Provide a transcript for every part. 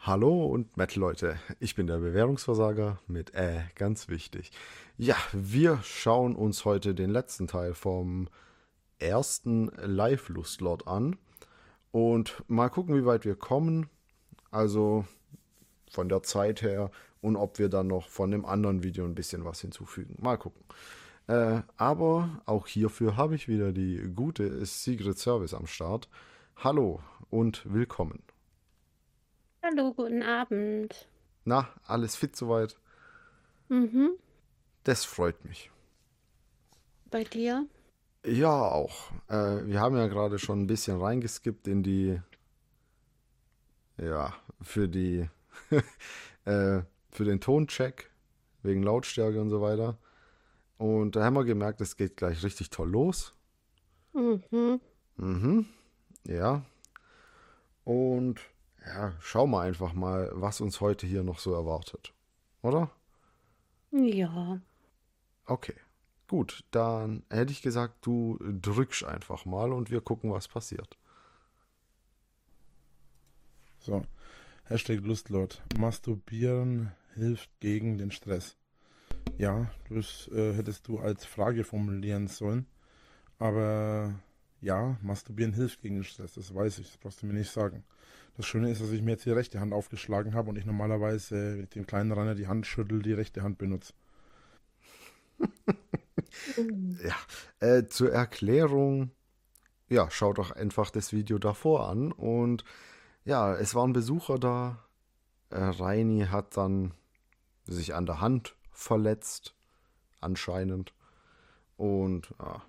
Hallo und Metal-Leute, ich bin der Bewährungsversager mit ganz wichtig. Ja, wir schauen uns heute den letzten Teil vom ersten Live-Lustlord an und mal gucken, wie weit wir kommen. Also von der Zeit her und ob wir dann noch von dem anderen Video ein bisschen was hinzufügen. Mal gucken. Aber auch hierfür habe ich wieder die gute Secret Service am Start. Hallo und willkommen. Hallo, guten Abend. Na, alles fit soweit? Mhm. Das freut mich. Bei dir? Ja, auch. Wir haben ja gerade schon ein bisschen reingeskippt in die, ja, für die, für den Toncheck, wegen Lautstärke und so weiter. Und da haben wir gemerkt, es geht gleich richtig toll los. Mhm. Mhm, ja. Und ja, schauen wir einfach mal, was uns heute hier noch so erwartet. Oder? Ja. Okay. Gut, dann hätte ich gesagt, du drückst einfach mal und wir gucken, was passiert. So, Hashtag Lustlord. Masturbieren hilft gegen den Stress. Ja, das hättest du als Frage formulieren sollen. Aber ja, Masturbieren hilft gegen den Stress, das weiß ich, das brauchst du mir nicht sagen. Das Schöne ist, dass ich mir jetzt die rechte Hand aufgeschlagen habe und ich normalerweise mit dem kleinen Rainer die Hand schüttel, die rechte Hand benutze. Mhm. Ja, zur Erklärung, ja, schaut doch einfach das Video davor an. Und ja, es waren Besucher da. Reini hat dann sich an der Hand verletzt, anscheinend. Und ja,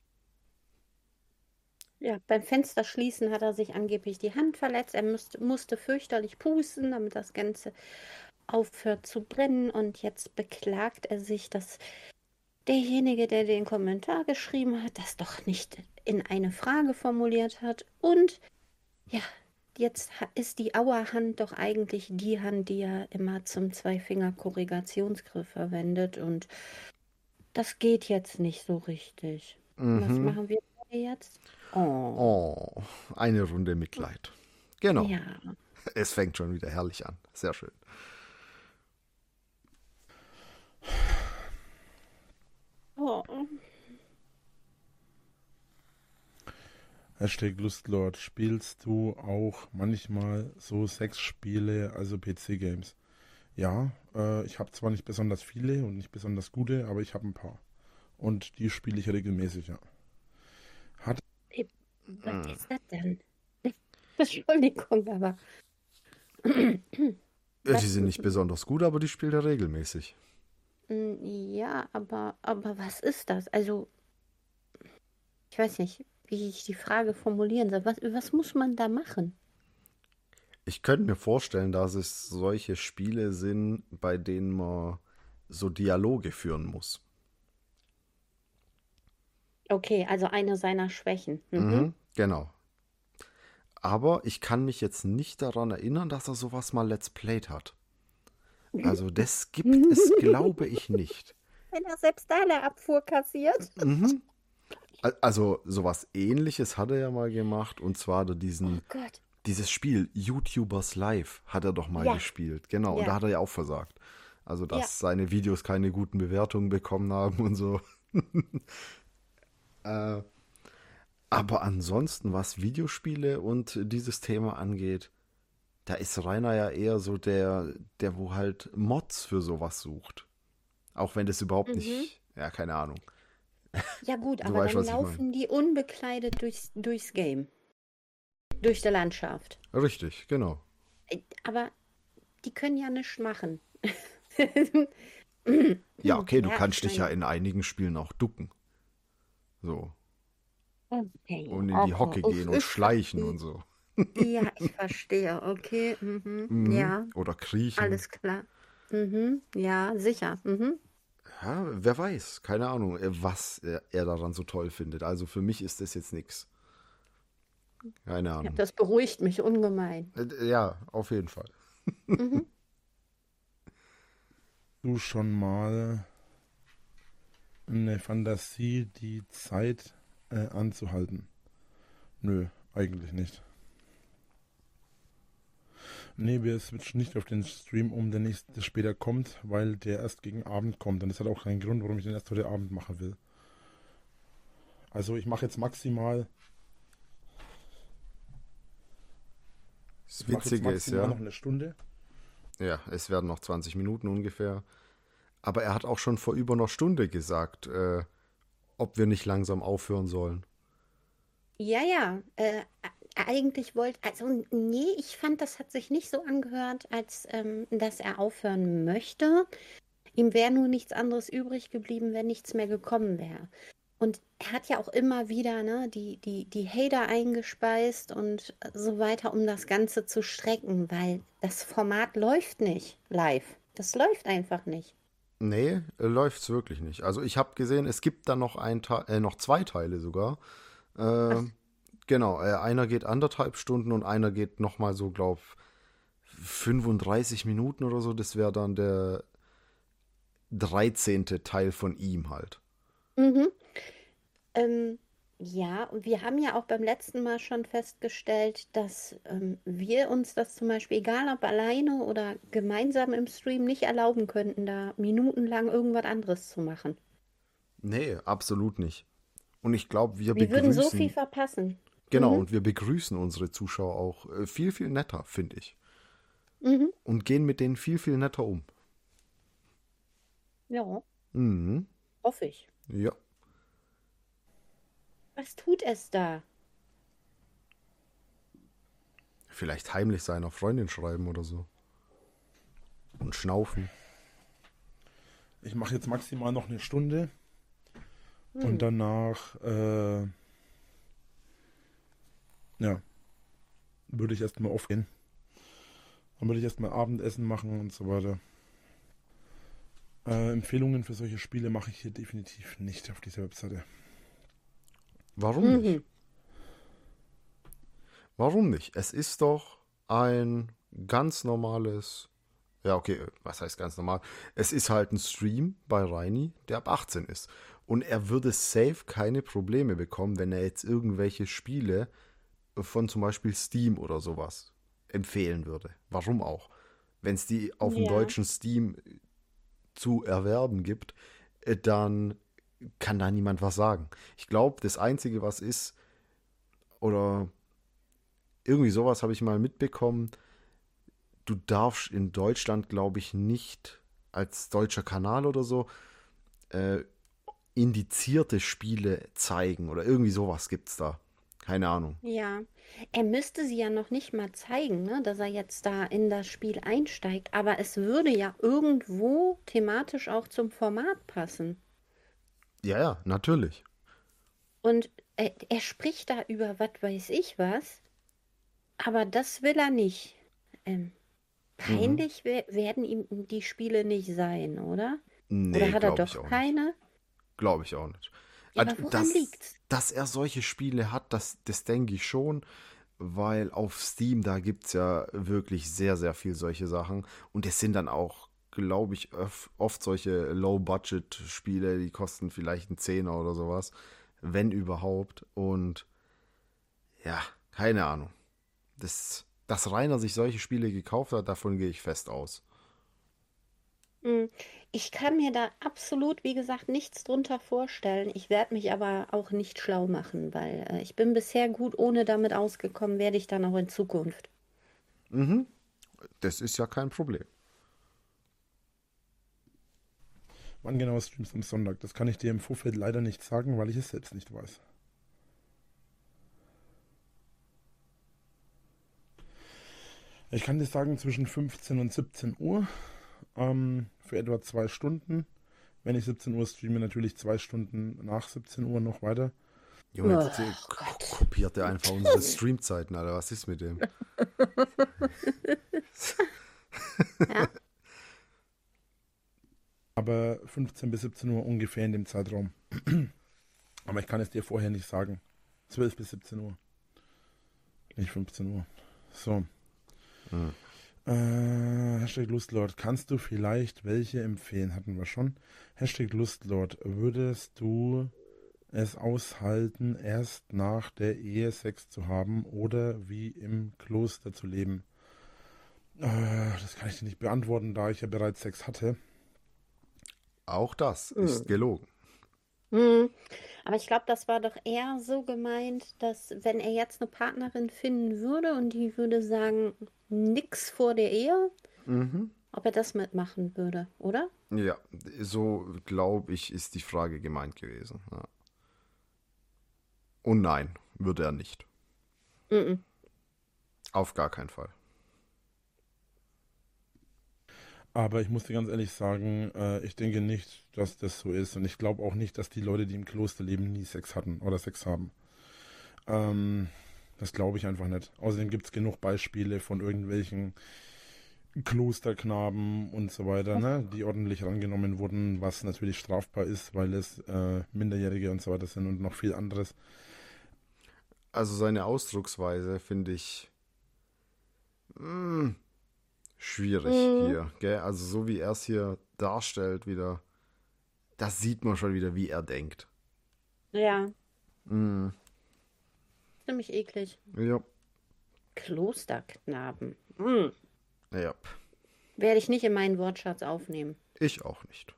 Ja, beim Fensterschließen hat er sich angeblich die Hand verletzt. Er musste fürchterlich pusten, damit das Ganze aufhört zu brennen. Und jetzt beklagt er sich, dass derjenige, der den Kommentar geschrieben hat, das doch nicht in eine Frage formuliert hat. Und ja, jetzt ist die Auerhand doch eigentlich die Hand, die er immer zum Zweifinger-Korrigationsgriff verwendet. Und das geht jetzt nicht so richtig. Was mhm. machen wir jetzt? Oh, Oh, eine Runde Mitleid. Genau, ja. es fängt schon wieder herrlich an. Sehr schön. Oh. Hashtag Lustlord. Spielst du auch manchmal so Sexspiele, also PC-Games? Ja, ich habe zwar nicht besonders viele und nicht besonders gute, aber ich habe ein paar. Und die spiele ich regelmäßig, ja. Hat Was ist das denn? Entschuldigung, aber Ja, die was? sind nicht besonders gut, aber die spielt er regelmäßig. Ja, aber was ist das? Also, ich weiß nicht, wie ich die Frage formulieren soll. Was muss man da machen? Ich könnte mir vorstellen, dass es solche Spiele sind, bei denen man so Dialoge führen muss. Okay, also eine seiner Schwächen. Mhm. Mhm, genau. Aber ich kann mich jetzt nicht daran erinnern, dass er sowas mal Let's Played hat. Also das gibt es, glaube ich, nicht. Wenn er selbst da eine Abfuhr kassiert. Mhm. Also sowas Ähnliches hat er ja mal gemacht. Und zwar hat er Oh Gott. dieses Spiel YouTubers Live hat er doch mal Ja, gespielt. Genau, und da ja, hat er ja auch versagt. Also ja. dass seine Videos keine guten Bewertungen bekommen haben und so. Äh, aber ansonsten, was Videospiele und dieses Thema angeht, da ist Rainer ja eher so der wo halt Mods für sowas sucht. Auch wenn das überhaupt Mhm. nicht, ja, keine Ahnung. Ja gut, Du aber weißt, dann was ich meine. laufen die unbekleidet durchs Game, durch die Landschaft. Richtig, genau. Aber die können ja nichts machen. Ja, okay, du Ja, ich kannst dich ja meine, in einigen Spielen auch ducken. So. okay, Und in die okay. Hocke Uff, gehen und schleichen und so. ja, ich verstehe. Okay, Mhm. ja, Oder kriechen. alles klar. Ja, sicher. Ja, wer weiß, keine Ahnung, was er daran so toll findet. Also für mich ist das jetzt nichts. Keine Ja, Ahnung. das beruhigt mich ungemein. Ja, auf jeden Fall. Mhm. du schon mal eine Fantasie, die Zeit anzuhalten? Nö, eigentlich nicht. Nee, wir switchen nicht auf den Stream um, der nächste später kommt, weil der erst gegen Abend kommt. Und das hat auch keinen Grund, warum ich den erst heute Abend machen will. Also ich mache jetzt maximal, Das ich mache jetzt Witzige ist maximal noch ja, eine Stunde. ja, es werden noch 20 Minuten ungefähr. Aber er hat auch schon vor über einer Stunde gesagt, ob wir nicht langsam aufhören sollen. Ja, ja. Eigentlich wollte, also nee, ich fand, das hat sich nicht so angehört, als dass er aufhören möchte. Ihm wäre nur nichts anderes übrig geblieben, wenn nichts mehr gekommen wäre. Und er hat ja auch immer wieder, ne, die Hater eingespeist und so weiter, um das Ganze zu strecken, weil das Format läuft nicht live. Das läuft einfach nicht. Nee, läuft's wirklich nicht. Also ich habe gesehen, es gibt da noch noch zwei Teile sogar. Ach, Äh, genau, einer geht 1,5 Stunden und einer geht nochmal so, glaub, 35 Minuten oder so. Das wäre dann der 13. Teil von ihm halt. mhm. Ähm, ja, und wir haben ja auch beim letzten Mal schon festgestellt, dass wir uns das zum Beispiel, egal ob alleine oder gemeinsam im Stream, nicht erlauben könnten, da minutenlang irgendwas anderes zu machen. Nee, absolut nicht. Und ich glaube, wir Wir würden so viel begrüßen, verpassen. genau, Mhm, und wir begrüßen unsere Zuschauer auch viel, viel netter, finde ich. mhm, Und gehen mit denen viel, viel netter um. ja, Mhm. hoffe ich. Ja. Was tut es da? Vielleicht heimlich seiner Freundin schreiben oder so. Und schnaufen. Ich mache jetzt maximal noch eine Stunde und Hm. danach, ja, würde ich erstmal aufgehen. Dann würde ich erstmal Abendessen machen und so weiter. Empfehlungen für solche Spiele mache ich hier definitiv nicht auf dieser Webseite. Warum nicht? Mhm. Warum nicht? Es ist doch ein ganz normales. Ja, okay, was heißt ganz normal? Es ist halt ein Stream bei Reini, der ab 18 ist. Und er würde safe keine Probleme bekommen, wenn er jetzt irgendwelche Spiele von zum Beispiel Steam oder sowas empfehlen würde. Warum auch? Wenn es die auf dem Ja. deutschen Steam zu erwerben gibt, dann kann da niemand was sagen. Ich glaube, das Einzige, was ist, oder irgendwie sowas habe ich mal mitbekommen, du darfst in Deutschland, glaube ich, nicht als deutscher Kanal oder so äh, indizierte Spiele zeigen oder irgendwie sowas gibt's da. Keine Ahnung. Ja, er müsste sie ja noch nicht mal zeigen, ne, dass er jetzt da in das Spiel einsteigt, aber es würde ja irgendwo thematisch auch zum Format passen. Ja, ja, natürlich. Und er spricht da über was weiß ich was, aber das will er nicht. Ähm, Mhm. peinlich werden ihm die Spiele nicht sein, oder? Oder Nee, hat er glaube ich doch auch nicht. keine? Glaube ich auch nicht. Ja, Also, aber woran dass, liegt's? dass er solche Spiele hat, das denke ich schon, weil auf Steam, da gibt es ja wirklich sehr, sehr viel solche Sachen. Und es sind dann auch, glaube ich, oft solche Low-Budget-Spiele, die kosten vielleicht einen Zehner oder sowas, wenn überhaupt. Und ja, keine Ahnung. Dass Rainer sich solche Spiele gekauft hat, davon gehe ich fest aus. Hm, ich kann mir da absolut, wie gesagt, nichts drunter vorstellen. Ich werde mich aber auch nicht schlau machen, weil ich bin bisher gut ohne damit ausgekommen, werde ich dann auch in Zukunft. Mhm, das ist ja kein Problem. Wann genau streamst du am Sonntag? Das kann ich dir im Vorfeld leider nicht sagen, weil ich es selbst nicht weiß. Ich kann dir sagen, zwischen 15 und 17 Uhr für etwa 2 Stunden. Wenn ich 17 Uhr streame, natürlich 2 Stunden nach 17 Uhr noch weiter. Junge, Oh jetzt Gott. kopiert er einfach unsere Streamzeiten, Alter. Was ist mit dem? Ja. Aber 15 bis 17 Uhr ungefähr in dem Zeitraum. Aber ich kann es dir vorher nicht sagen. 12 bis 17 Uhr, nicht 15 Uhr. So. Hm. Hashtag Lustlord. Kannst du vielleicht welche empfehlen? Hatten wir schon. Hashtag Lustlord. Würdest du es aushalten, erst nach der Ehe Sex zu haben oder wie im Kloster zu leben? Das kann ich dir nicht beantworten, da ich ja bereits Sex hatte. Auch das ist gelogen. Hm. Aber ich glaube, das war doch eher so gemeint, dass wenn er jetzt eine Partnerin finden würde und die würde sagen, nix vor der Ehe, Mhm. ob er das mitmachen würde, oder? Ja, so glaube ich, ist die Frage gemeint gewesen. Ja. Und nein, würde er nicht. Mhm. Auf gar keinen Fall. Aber ich muss dir ganz ehrlich sagen, ich denke nicht, dass das so ist. Und ich glaube auch nicht, dass die Leute, die im Kloster leben, nie Sex hatten oder Sex haben. Das glaube ich einfach nicht. Außerdem gibt es genug Beispiele von irgendwelchen Klosterknaben und so weiter, ne, die ordentlich rangenommen wurden, was natürlich strafbar ist, weil es Minderjährige und so weiter sind und noch viel anderes. Also seine Ausdrucksweise finde ich schwierig Mhm. hier, gell? Also so wie er es hier darstellt, wieder, das sieht man schon wieder, wie er denkt. Ja, Mm, ziemlich eklig. ja, Klosterknaben. Hm. ja, Werde ich nicht in meinen Wortschatz aufnehmen. ich auch nicht.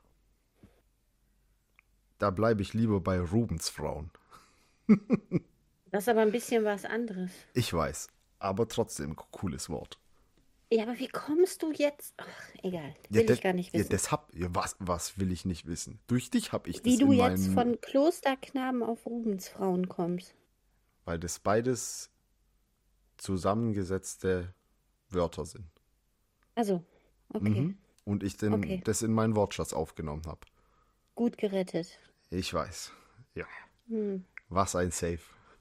Da bleibe ich lieber bei Rubens Frauen. Das ist aber ein bisschen was anderes. Ich weiß, aber trotzdem cooles Wort. Ja, aber wie kommst du jetzt? Ach, egal, Ja, will ich gar nicht ja, wissen. was will ich nicht wissen? Durch dich habe ich Wie das du in jetzt meinem, von Klosterknaben auf Rubensfrauen kommst. weil das beides zusammengesetzte Wörter sind. Also, okay, Mhm. Und ich okay. das in meinen Wortschatz aufgenommen habe. Gut gerettet. Ich weiß. Ja. Hm. Was ein Safe.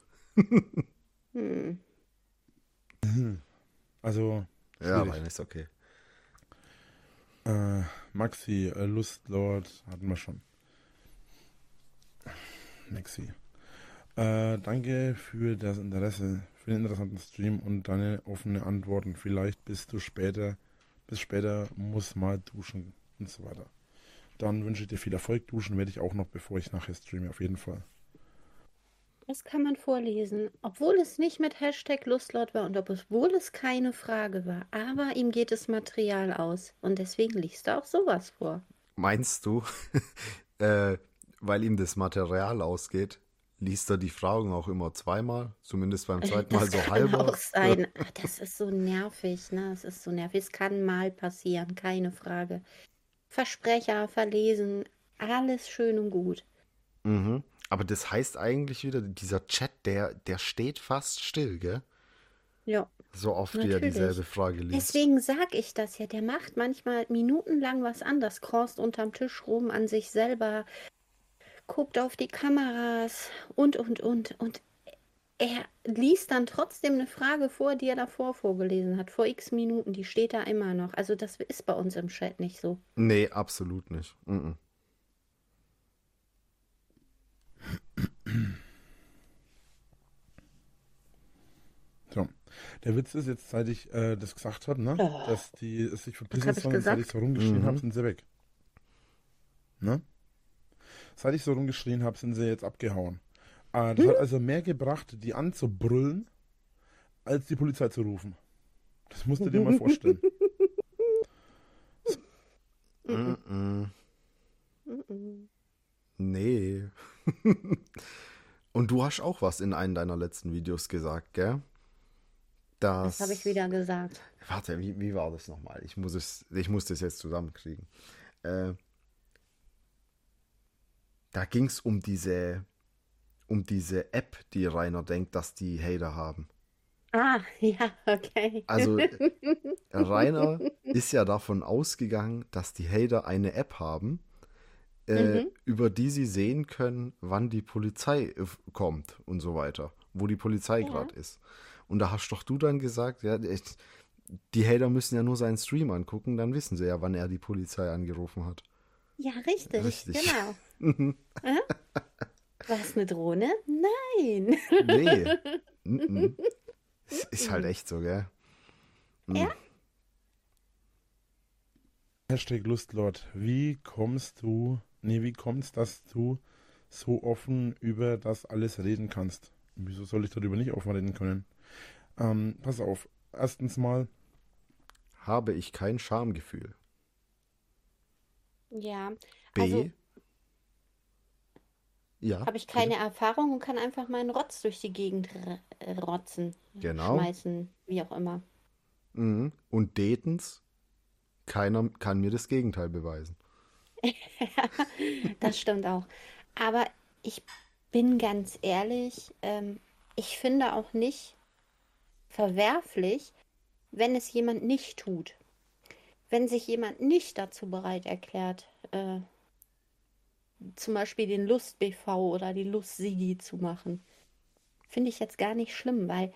Hm. Also Ja, schwierig. nein, ist okay. Maxi, Lustlord hatten wir schon. Maxi. Danke für das Interesse, für den interessanten Stream und deine offenen Antworten. Vielleicht bis später muss mal duschen und so weiter. Dann wünsche ich dir viel Erfolg. Duschen werde ich auch noch, bevor ich nachher streame, auf jeden Fall. Das kann man vorlesen, obwohl es nicht mit Hashtag Lustlaut war und obwohl es keine Frage war. Aber ihm geht das Material aus und deswegen liest er auch sowas vor. Meinst du, äh, weil ihm das Material ausgeht, liest er die Fragen auch immer zweimal? Zumindest beim zweiten Mal Das so kann auch halber? sein. Ach, das ist so nervig, ne? Es ist so nervig. Es kann mal passieren, keine Frage. Versprecher, verlesen, alles schön und gut. Mhm. Aber das heißt eigentlich wieder, dieser Chat, der steht fast still, gell? Ja, So oft wie er natürlich. dieselbe Frage liest. Deswegen sag ich das ja. Der macht manchmal minutenlang was anderes, korst unterm Tisch rum an sich selber, guckt auf die Kameras und. Und er liest dann trotzdem eine Frage vor, die er davor vorgelesen hat, vor x Minuten. Die steht da immer noch. Also das ist bei uns im Chat nicht so. Nee, absolut nicht. Mhm. So. Der Witz ist jetzt, seit ich das gesagt habe, ne, Oh, dass die es sich was verpissen habe ich sollen, seit ich gesagt? so rumgeschrien habe, Mhm. sind sie weg. Ne? Seit ich so rumgeschrien habe, sind sie jetzt abgehauen. Das hat also mehr gebracht, die anzubrüllen, als die Polizei zu rufen. Das musst du dir mal vorstellen. Mhm. Mhm. Mhm. Nee. Und du hast auch was in einem deiner letzten Videos gesagt, gell? Das habe ich wieder gesagt. Warte, wie war das nochmal? Ich muss das jetzt zusammenkriegen. Äh, Da ging es um diese App, die Rainer denkt, dass die Hater haben. Ah, ja, okay. Also Rainer ist ja davon ausgegangen, dass die Hater eine App haben, Mhm. über die sie sehen können, wann die Polizei kommt und so weiter, wo die Polizei Ja. gerade ist. Und da hast doch du dann gesagt, ja, die Hater müssen ja nur seinen Stream angucken, dann wissen sie ja, wann er die Polizei angerufen hat. Ja, richtig, Richtig. genau. Äh? War es eine Drohne? Nein. Nee. Mhm. Es ist halt echt so, gell? Ja? Hashtag Lustlord. Wie kommst, dass du so offen über das alles reden kannst? Wieso soll ich darüber nicht offen reden können? Pass auf. Erstens mal, habe ich kein Schamgefühl. Ja, also B, ja, habe ich bitte. keine Erfahrung und kann einfach meinen Rotz durch die Gegend rotzen, Genau. schmeißen, wie auch immer. Mhm. Und Detens, keiner kann mir das Gegenteil beweisen. Das stimmt auch. Aber ich bin ganz ehrlich, ich finde auch nicht verwerflich, wenn es jemand nicht tut. Wenn sich jemand nicht dazu bereit erklärt, zum Beispiel den Lust-BV oder die Lust-Sigi zu machen, finde ich jetzt gar nicht schlimm, weil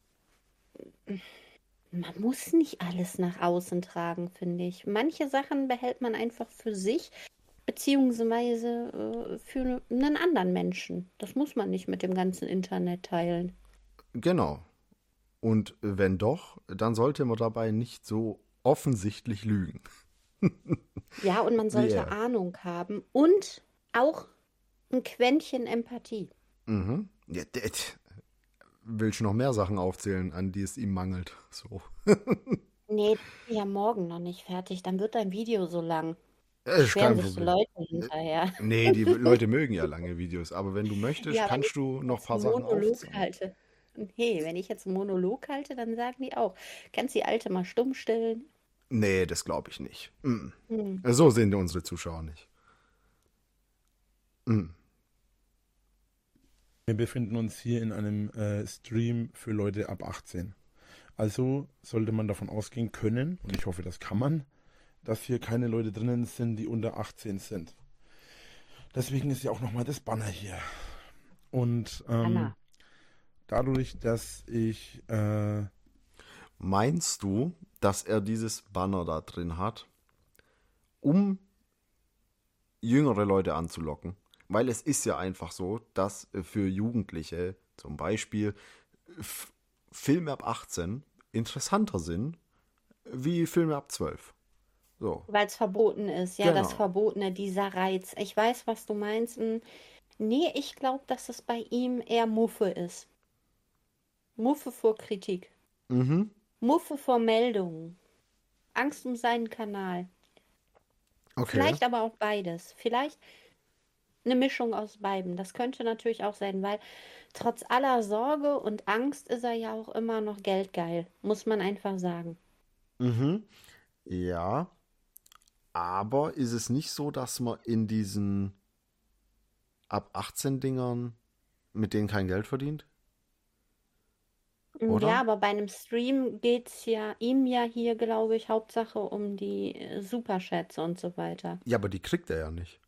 man muss nicht alles nach außen tragen, finde ich. Manche Sachen behält man einfach für sich, beziehungsweise für einen anderen Menschen. Das muss man nicht mit dem ganzen Internet teilen. Genau. Und wenn doch, dann sollte man dabei nicht so offensichtlich lügen. Ja, und man Wie sollte er. Ahnung haben und auch ein Quäntchen Empathie. Mhm. Ja, willst du noch mehr Sachen aufzählen, an die es ihm mangelt? So. Nee, ja, morgen noch nicht fertig. Dann wird dein Video so lang. Ist Beschweren kein sich die Problem. Leute hinterher. Nee, die Leute mögen ja lange Videos, aber wenn du möchtest, Ja, wenn ich kannst du noch ein jetzt paar einen Sachen Monolog aufzählen. halte. Nee, wenn ich jetzt einen Monolog halte, dann sagen die auch, kannst die Alte mal stumm stellen? Nee, das glaube ich nicht. Mm. Hm. So sehen unsere Zuschauer nicht. Mm. Wir befinden uns hier in einem Stream für Leute ab 18. Also sollte man davon ausgehen können, und ich hoffe, das kann man, dass hier keine Leute drinnen sind, die unter 18 sind. Deswegen ist ja auch nochmal das Banner hier. Und Anna. dadurch, dass ich, Meinst du, dass er dieses Banner da drin hat, um jüngere Leute anzulocken? Weil es ist ja einfach so, dass für Jugendliche zum Beispiel Filme ab 18 interessanter sind wie Filme ab 12. So, Weil es verboten ist, ja, das genau. Verbotene, dieser Reiz. Ich weiß, was du meinst. Nee, ich glaube, dass es bei ihm eher Muffe ist. Muffe vor Kritik. Mhm. Muffe vor Meldungen. Angst um seinen Kanal. Okay. Vielleicht aber auch beides. Vielleicht eine Mischung aus beiden. Das könnte natürlich auch sein, weil trotz aller Sorge und Angst ist er ja auch immer noch geldgeil. Muss man einfach sagen. Mhm. Ja, aber ist es nicht so, dass man in diesen ab 18 Dingern mit denen kein Geld verdient? Ja, Oder? aber bei einem Stream geht es ja ihm ja hier, glaube ich, Hauptsache um die Superchats und so weiter. Ja, aber die kriegt er ja nicht.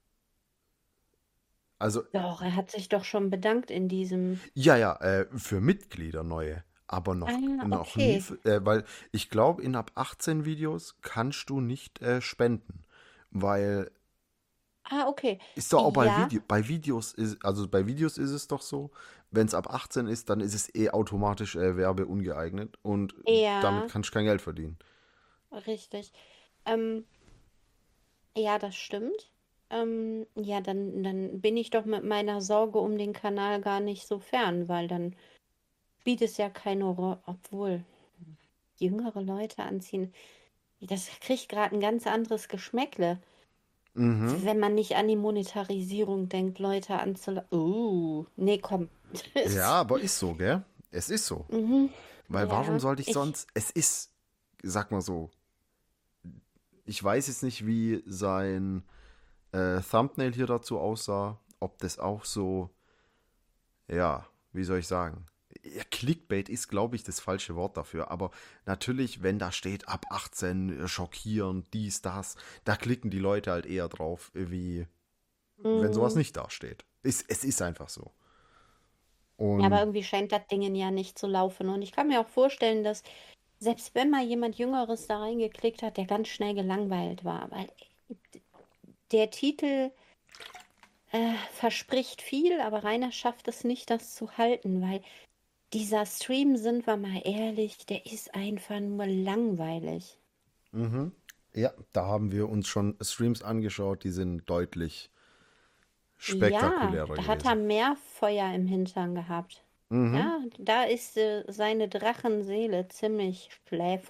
Also, Doch, er hat sich doch schon bedankt in diesem. ja, ja, für Mitglieder neue. Aber Ah, noch nie, okay. für, weil ich glaube, in ab 18 Videos kannst du nicht spenden. Weil Ah, okay. ist doch auch Ja, Bei Videos ist, also bei Videos ist es doch so, wenn es ab 18 ist, dann ist es automatisch werbeungeeignet und damit ja, kannst du kein Geld verdienen. richtig. Ähm, ja, das stimmt. Ja, dann bin ich doch mit meiner Sorge um den Kanal gar nicht so fern, weil dann spielt es ja keine Rolle, obwohl jüngere Leute anziehen. Das kriegt gerade ein ganz anderes Geschmäckle, Mhm. wenn man nicht an die Monetarisierung denkt, Leute anzulassen. Nee, komm. Ja, aber ist so, gell? Es ist so. Mhm. Weil warum Ja, sollte ich sonst, es ist, sag mal so, ich weiß jetzt nicht, wie sein Thumbnail hier dazu aussah, ob das auch so, ja, wie soll ich sagen? Ja, Clickbait ist, glaube ich, das falsche Wort dafür. Aber natürlich, wenn da steht ab 18, schockierend, dies, das, da klicken die Leute halt eher drauf, wie wenn sowas mm. nicht dasteht. Es ist einfach so. Ja, aber Und irgendwie scheint das Ding ja nicht zu laufen. Und ich kann mir auch vorstellen, dass selbst wenn mal jemand Jüngeres da reingeklickt hat, der ganz schnell gelangweilt war, weil der Titel verspricht viel, aber Rainer schafft es nicht, das zu halten, weil dieser Stream, sind wir mal ehrlich, der ist einfach nur langweilig. mhm. Ja, da haben wir uns schon Streams angeschaut, die sind deutlich Ja, spektakulärer da hat er gewesen. mehr Feuer im Hintern gehabt. Mhm. Ja, da ist seine Drachenseele ziemlich schläfrig.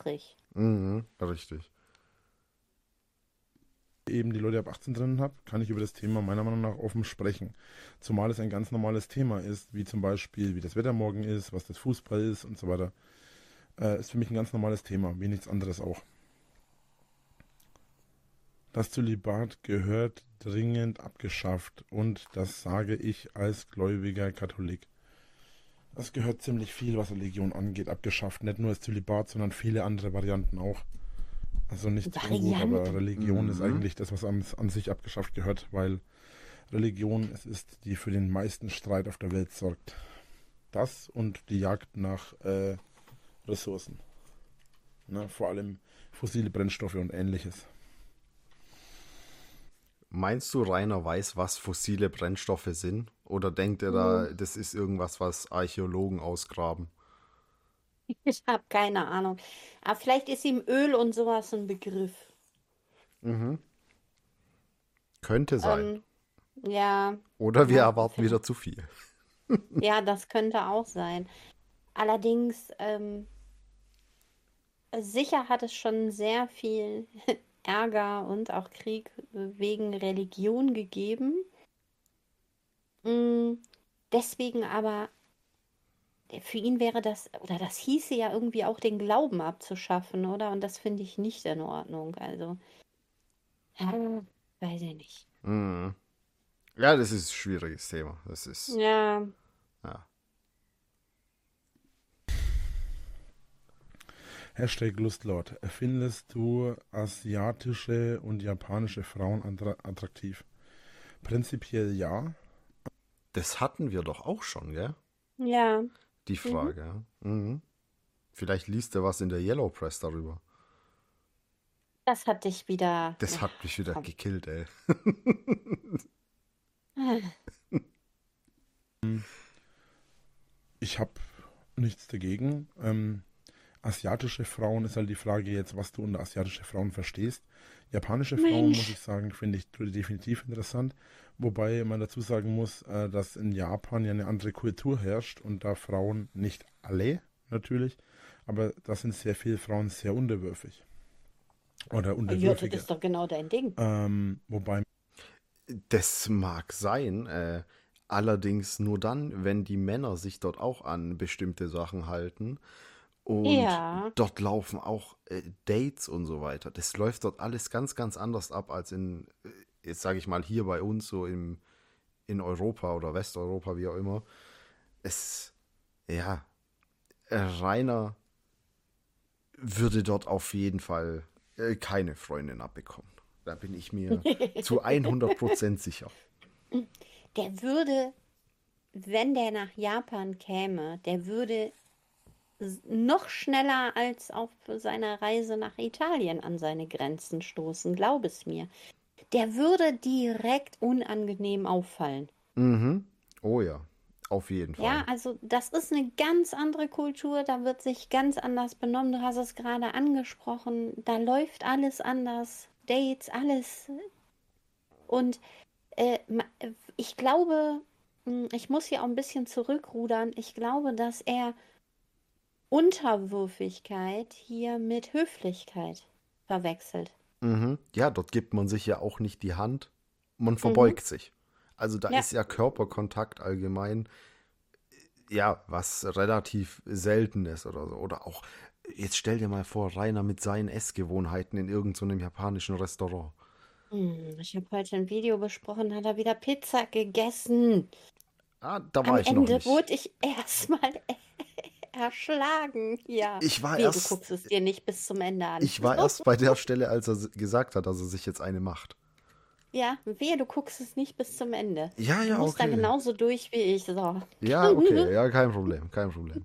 Mhm, richtig. Eben die Leute ab 18 drin habe, kann ich über das Thema meiner Meinung nach offen sprechen. Zumal es ein ganz normales Thema ist, wie zum Beispiel, wie das Wetter morgen ist, was das Fußball ist und so weiter. Ist für mich ein ganz normales Thema, wie nichts anderes auch. Das Zölibat gehört dringend abgeschafft und das sage ich als gläubiger Katholik. Es gehört ziemlich viel, was Religion angeht, abgeschafft. Nicht nur das Zölibat, sondern viele andere Varianten auch. Also nichts ungut, aber Varianten. Religion ist Mhm. eigentlich das, was an sich abgeschafft gehört, weil Religion es ist, die für den meisten Streit auf der Welt sorgt. Das und die Jagd nach Ressourcen. Ne? Vor allem fossile Brennstoffe und ähnliches. Meinst du, Rainer weiß, was fossile Brennstoffe sind? Oder denkt er Hm, da, das ist irgendwas, was Archäologen ausgraben? Ich habe keine Ahnung. Aber vielleicht ist ihm Öl und sowas ein Begriff. Mhm. Könnte sein. Ähm, ja, Oder wir ja, erwarten wieder zu viel. ja, das könnte auch sein. Allerdings, sicher hat es schon sehr viel Ärger und auch Krieg wegen Religion gegeben. Mm, Deswegen aber, für ihn wäre das, oder das hieße ja irgendwie auch den Glauben abzuschaffen, oder? Und das finde ich nicht in Ordnung. Also, weiß ich nicht. Mhm. Ja, das ist ein schwieriges Thema. Das ist, Ja, ja. Hashtag Lustlord. Findest du asiatische und japanische Frauen attraktiv? Prinzipiell ja. Das hatten wir doch auch schon, gell? ja. Die Mhm. Frage. Ja. Mhm. Vielleicht liest er was in der Yellow Press darüber. Das hat dich wieder. Das hat Ach, mich wieder komm. gekillt, ey. Ich habe nichts dagegen. Asiatische Frauen ist halt die Frage jetzt, was du unter asiatische Frauen verstehst. Japanische Frauen, muss ich Mensch. sagen, finde ich definitiv interessant. Wobei man dazu sagen muss, dass in Japan ja eine andere Kultur herrscht und da Frauen, nicht alle natürlich, aber da sind sehr viele Frauen sehr unterwürfig oder Ja, das unterwürfiger. ist doch genau dein Ding. Wobei, Das mag sein, allerdings nur dann, wenn die Männer sich dort auch an bestimmte Sachen halten. Und Ja. dort laufen auch Dates und so weiter. Das läuft dort alles ganz, ganz anders ab als jetzt sage ich mal, hier bei uns, so in Europa oder Westeuropa, wie auch immer. Es, ja, Rainer würde dort auf jeden Fall keine Freundin abbekommen. Da bin ich mir zu 100% sicher. Der würde, wenn der nach Japan käme, der würde noch schneller als auf seiner Reise nach Italien an seine Grenzen stoßen, glaub es mir. Der würde direkt unangenehm auffallen. Mhm. Oh ja, auf jeden Ja, Fall. also das ist eine ganz andere Kultur, da wird sich ganz anders benommen. Du hast es gerade angesprochen, da läuft alles anders, Dates, alles. Und ich glaube, ich muss hier auch ein bisschen zurückrudern. Ich glaube, dass er Unterwürfigkeit hier mit Höflichkeit verwechselt. Mhm. Ja, dort gibt man sich ja auch nicht die Hand, man Mhm. verbeugt sich. Also da Ja, ist ja Körperkontakt allgemein, ja, was relativ selten ist oder so. Oder auch, jetzt stell dir mal vor, Rainer mit seinen Essgewohnheiten in irgendeinem so einem japanischen Restaurant. Ich habe heute ein Video besprochen, hat er wieder Pizza gegessen. Ah, da Am war ich noch Ende nicht. wurde ich erstmal erschlagen. Ja, Ich war wehe, du erst, guckst es dir nicht bis zum Ende an. ich war erst bei der Stelle, als er gesagt hat, dass er sich jetzt eine macht. Ja, wehe, du guckst es nicht bis zum Ende. Ja, Du ja, musst da okay. genauso durch wie ich. So. Ja, okay, ja, kein Problem, kein Problem.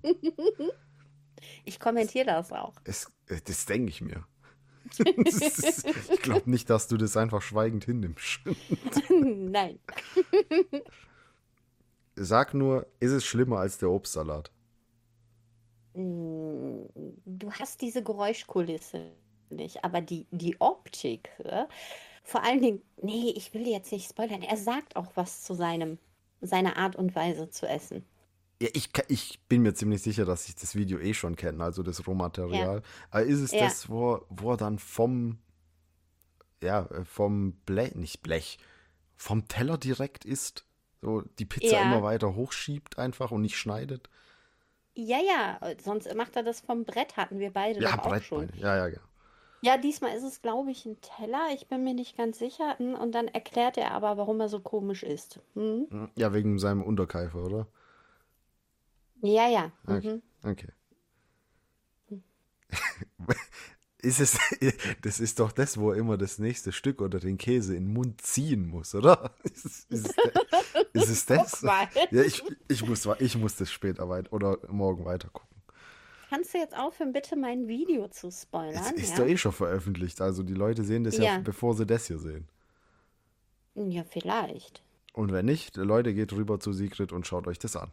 Ich kommentiere das auch. Das denke ich mir. Ich glaube nicht, dass du das einfach schweigend hinnimmst. Nein. Sag nur, ist es schlimmer als der Obstsalat? Du hast diese Geräuschkulisse nicht, aber die Optik, vor allen Dingen, nee, ich will jetzt nicht spoilern. Er sagt auch was zu seiner Art und Weise zu essen. Ja, ich bin mir ziemlich sicher, dass ich das Video eh schon kenne, also das Ja, Rohmaterial. Aber ist es ja, das, wo er dann vom Blech, nicht Blech, vom Teller direkt isst? So die Pizza immer ja, weiter hochschiebt einfach und nicht schneidet? ja, ja. Sonst macht er das vom Brett, hatten wir beide Ja, doch auch schon. Brettbein. Ja, ja, genau. Ja, diesmal ist es, glaube ich, ein Teller. Ich bin mir nicht ganz sicher. Und dann erklärt er aber, warum er so komisch ist. Hm? Ja, wegen seinem Unterkiefer, oder? Ja, ja. Okay. Mhm. Okay. Ist es, das ist doch das, wo er immer das nächste Stück oder den Käse in den Mund ziehen muss, oder? Ist es Guck das? mal. Ja, ich muss das später oder morgen weiter gucken. Kannst du jetzt aufhören, bitte mein Video zu Es spoilern, ist doch ja? eh schon veröffentlicht, also die Leute sehen das ja, Ja, bevor sie das hier sehen. ja, vielleicht. Und wenn nicht, Leute, geht rüber zu Sigrid und schaut euch das an.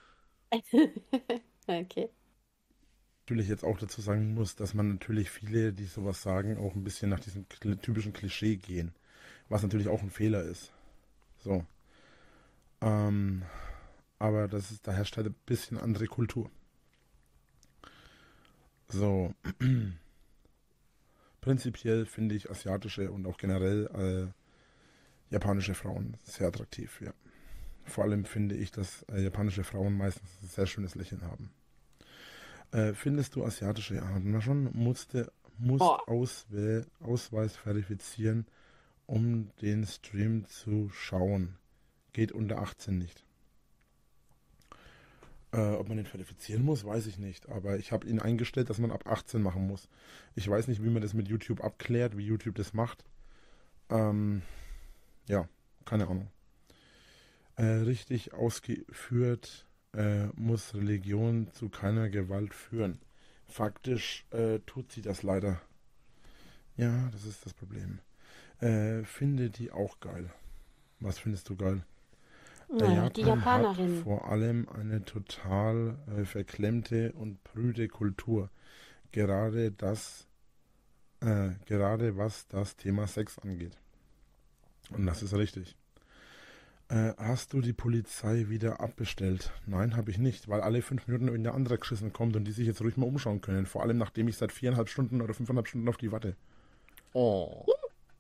Okay. Natürlich jetzt auch dazu sagen muss, dass man natürlich viele, die sowas sagen, auch ein bisschen nach diesem typischen Klischee gehen. Was natürlich auch ein Fehler ist. So. Ähm, aber da herrscht halt ein bisschen andere Kultur. So. Prinzipiell finde ich asiatische und auch generell japanische Frauen sehr attraktiv, ja. Vor allem finde ich, dass japanische Frauen meistens ein sehr schönes Lächeln haben. Findest du asiatische, ja, hatten wir schon, musst Oh, Ausweis verifizieren, um den Stream zu schauen. Geht unter 18 nicht. Ob man den verifizieren muss, weiß ich nicht. Aber ich habe ihn eingestellt, dass man ab 18 machen muss. Ich weiß nicht, wie man das mit YouTube abklärt, wie YouTube das macht. Ähm, ja, keine Ahnung. Richtig ausgeführt muss Religion zu keiner Gewalt führen. Faktisch tut sie das leider. Ja, das ist das Problem. Finde die auch geil. Was findest du geil? die Japan hat Japanerin. vor allem eine total verklemmte und prüde Kultur. Gerade gerade was das Thema Sex angeht. Und das ist richtig. Hast du die Polizei wieder abbestellt? Nein, habe ich nicht, weil alle 5 Minuten irgendein anderer geschissen kommt und die sich jetzt ruhig mal umschauen können. Vor allem, nachdem ich seit 4,5 Stunden oder 5,5 Stunden auf die warte. Oh.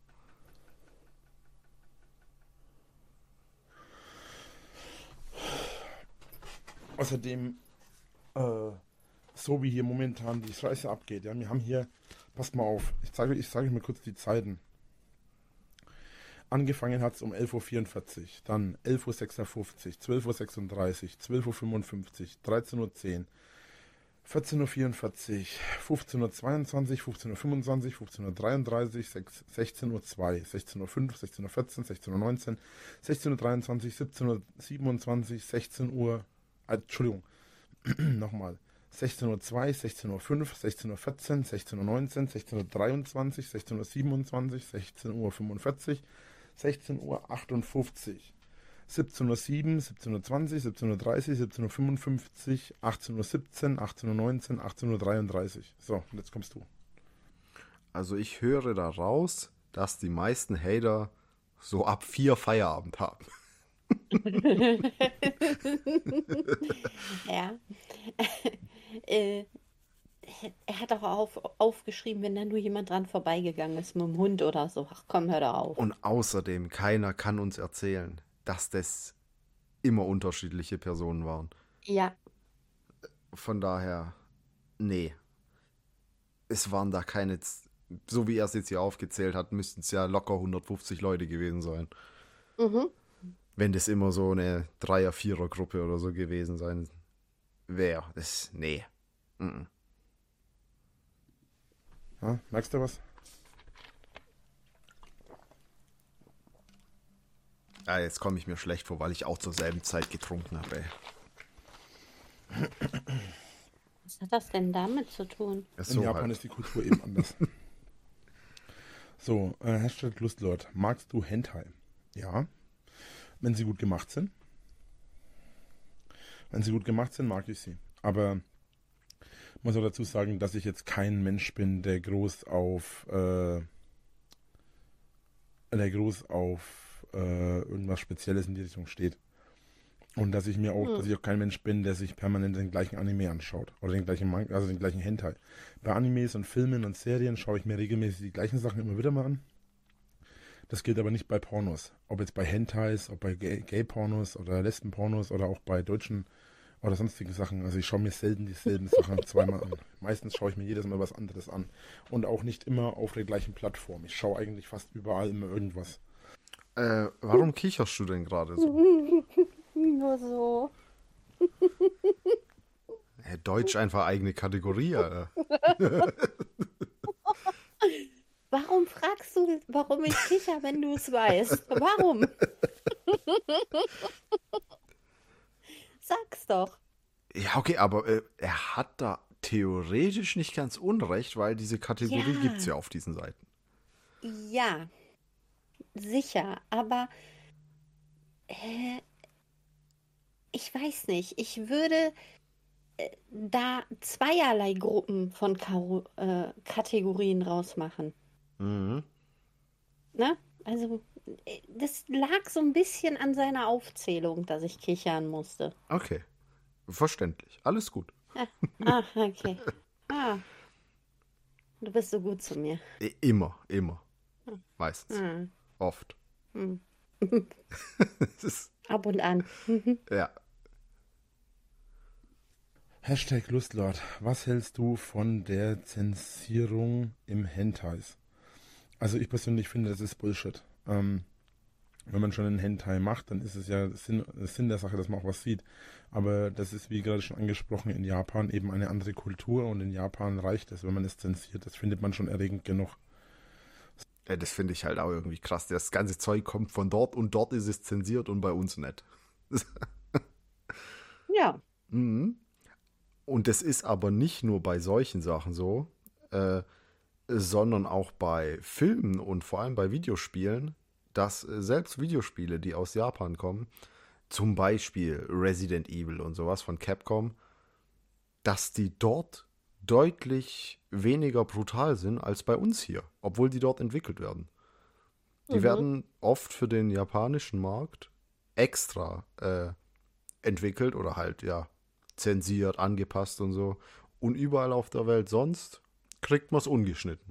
Außerdem, so wie hier momentan die Scheiße abgeht, ja, wir haben hier, passt mal auf, ich sage euch mal kurz die Zeiten. Angefangen hat es um 11:44 Uhr, dann 11:56 Uhr, 12:36 Uhr, 12:55 Uhr, 13:10 Uhr, 14:44 Uhr, 15:22 Uhr, 15:25 Uhr, 15:33 Uhr, 16:02 Uhr, 16:05 Uhr, 16:14 Uhr, 16:19 Uhr, 16:23 Uhr, 17:27 Uhr, 16 Uhr, Entschuldigung, nochmal. 16:02 Uhr, 16:05 Uhr, 16:14 Uhr, 16:19 Uhr, 16:23 Uhr, 16:27 Uhr, 16:45 Uhr, 16:58 Uhr, 17:07 Uhr, 17:20 Uhr, 17:30 Uhr, 17:55 Uhr, 18:17 Uhr, 18:19 Uhr, 18:33 Uhr. So, und jetzt kommst du. Also ich höre daraus, dass die meisten Hater so ab 4 Feierabend haben. Ja. Äh, er hat auch aufgeschrieben, wenn da nur jemand dran vorbeigegangen ist mit dem Hund oder so. Ach komm, hör da auf. Und außerdem, keiner kann uns erzählen, dass das immer unterschiedliche Personen waren. Ja, Von daher, nee, es waren da keine, so wie er es jetzt hier aufgezählt hat, müssten es ja locker 150 Leute gewesen sein. mhm. Wenn das immer so eine Dreier-, Vierer-Gruppe oder so gewesen sein wäre. Nee. Mhm. Ja, merkst du was? Ja, jetzt komme ich mir schlecht vor, weil ich auch zur selben Zeit getrunken habe, ey. Was hat das denn damit zu tun? Ist In so Japan halt. ist die Kultur eben anders. So, Hashtag Lustlord. Magst du Hentai? Ja, wenn sie gut gemacht sind. Wenn sie gut gemacht sind, mag ich sie. Aber ich muss auch dazu sagen, dass ich jetzt kein Mensch bin, der groß auf irgendwas Spezielles in die Richtung steht. Und dass ich auch kein Mensch bin, der sich permanent den gleichen Anime anschaut. Oder den gleichen Manga, also den gleichen Hentai. Bei Animes und Filmen und Serien schaue ich mir regelmäßig die gleichen Sachen immer wieder mal an. Das gilt aber nicht bei Pornos. Ob jetzt bei Hentais, ob bei Gay-Pornos oder Lesben-Pornos oder auch bei deutschen oder sonstigen Sachen. Also ich schaue mir selten dieselben Sachen zweimal an. Meistens schaue ich mir jedes Mal was anderes an. Und auch nicht immer auf der gleichen Plattform. Ich schaue eigentlich fast überall immer irgendwas. Warum kicherst du denn gerade so? Nur so. Deutsch einfach eigene Kategorie, Alter. Warum fragst du, warum ich kicher, wenn du es weißt? Warum? Sag's doch. Ja, okay, aber er hat da theoretisch nicht ganz unrecht, weil diese Kategorie Ja. gibt's ja auf diesen Seiten. Ja, sicher, aber ich weiß nicht. Ich würde da zweierlei Gruppen von Kategorien rausmachen. Mhm. Ne? Also, das lag so ein bisschen an seiner Aufzählung, dass ich kichern musste. Okay, verständlich. Alles gut. Ah, okay. Ah, du bist so gut zu mir. Immer. Meistens. Hm. Oft. Hm. Das ist, Ab und an. ja. Hashtag Lustlord. Was hältst du von der Zensierung im Hentais? Also ich persönlich finde, das ist Bullshit. Wenn man schon einen Hentai macht, dann ist es ja Sinn der Sache, dass man auch was sieht. Aber das ist, wie gerade schon angesprochen, in Japan eben eine andere Kultur und in Japan reicht es, wenn man es zensiert. Das findet man schon erregend genug. Ja, das finde ich halt auch irgendwie krass. Das ganze Zeug kommt von dort und dort ist es zensiert und bei uns nicht. Ja. Mhm. Und das ist aber nicht nur bei solchen Sachen so, sondern auch bei Filmen und vor allem bei Videospielen, dass selbst Videospiele, die aus Japan kommen, zum Beispiel Resident Evil und sowas von Capcom, dass die dort deutlich weniger brutal sind als bei uns hier, obwohl die dort entwickelt werden. Die werden oft für den japanischen Markt extra entwickelt oder halt, ja, zensiert, angepasst und so. Und überall auf der Welt sonst kriegt man es ungeschnitten.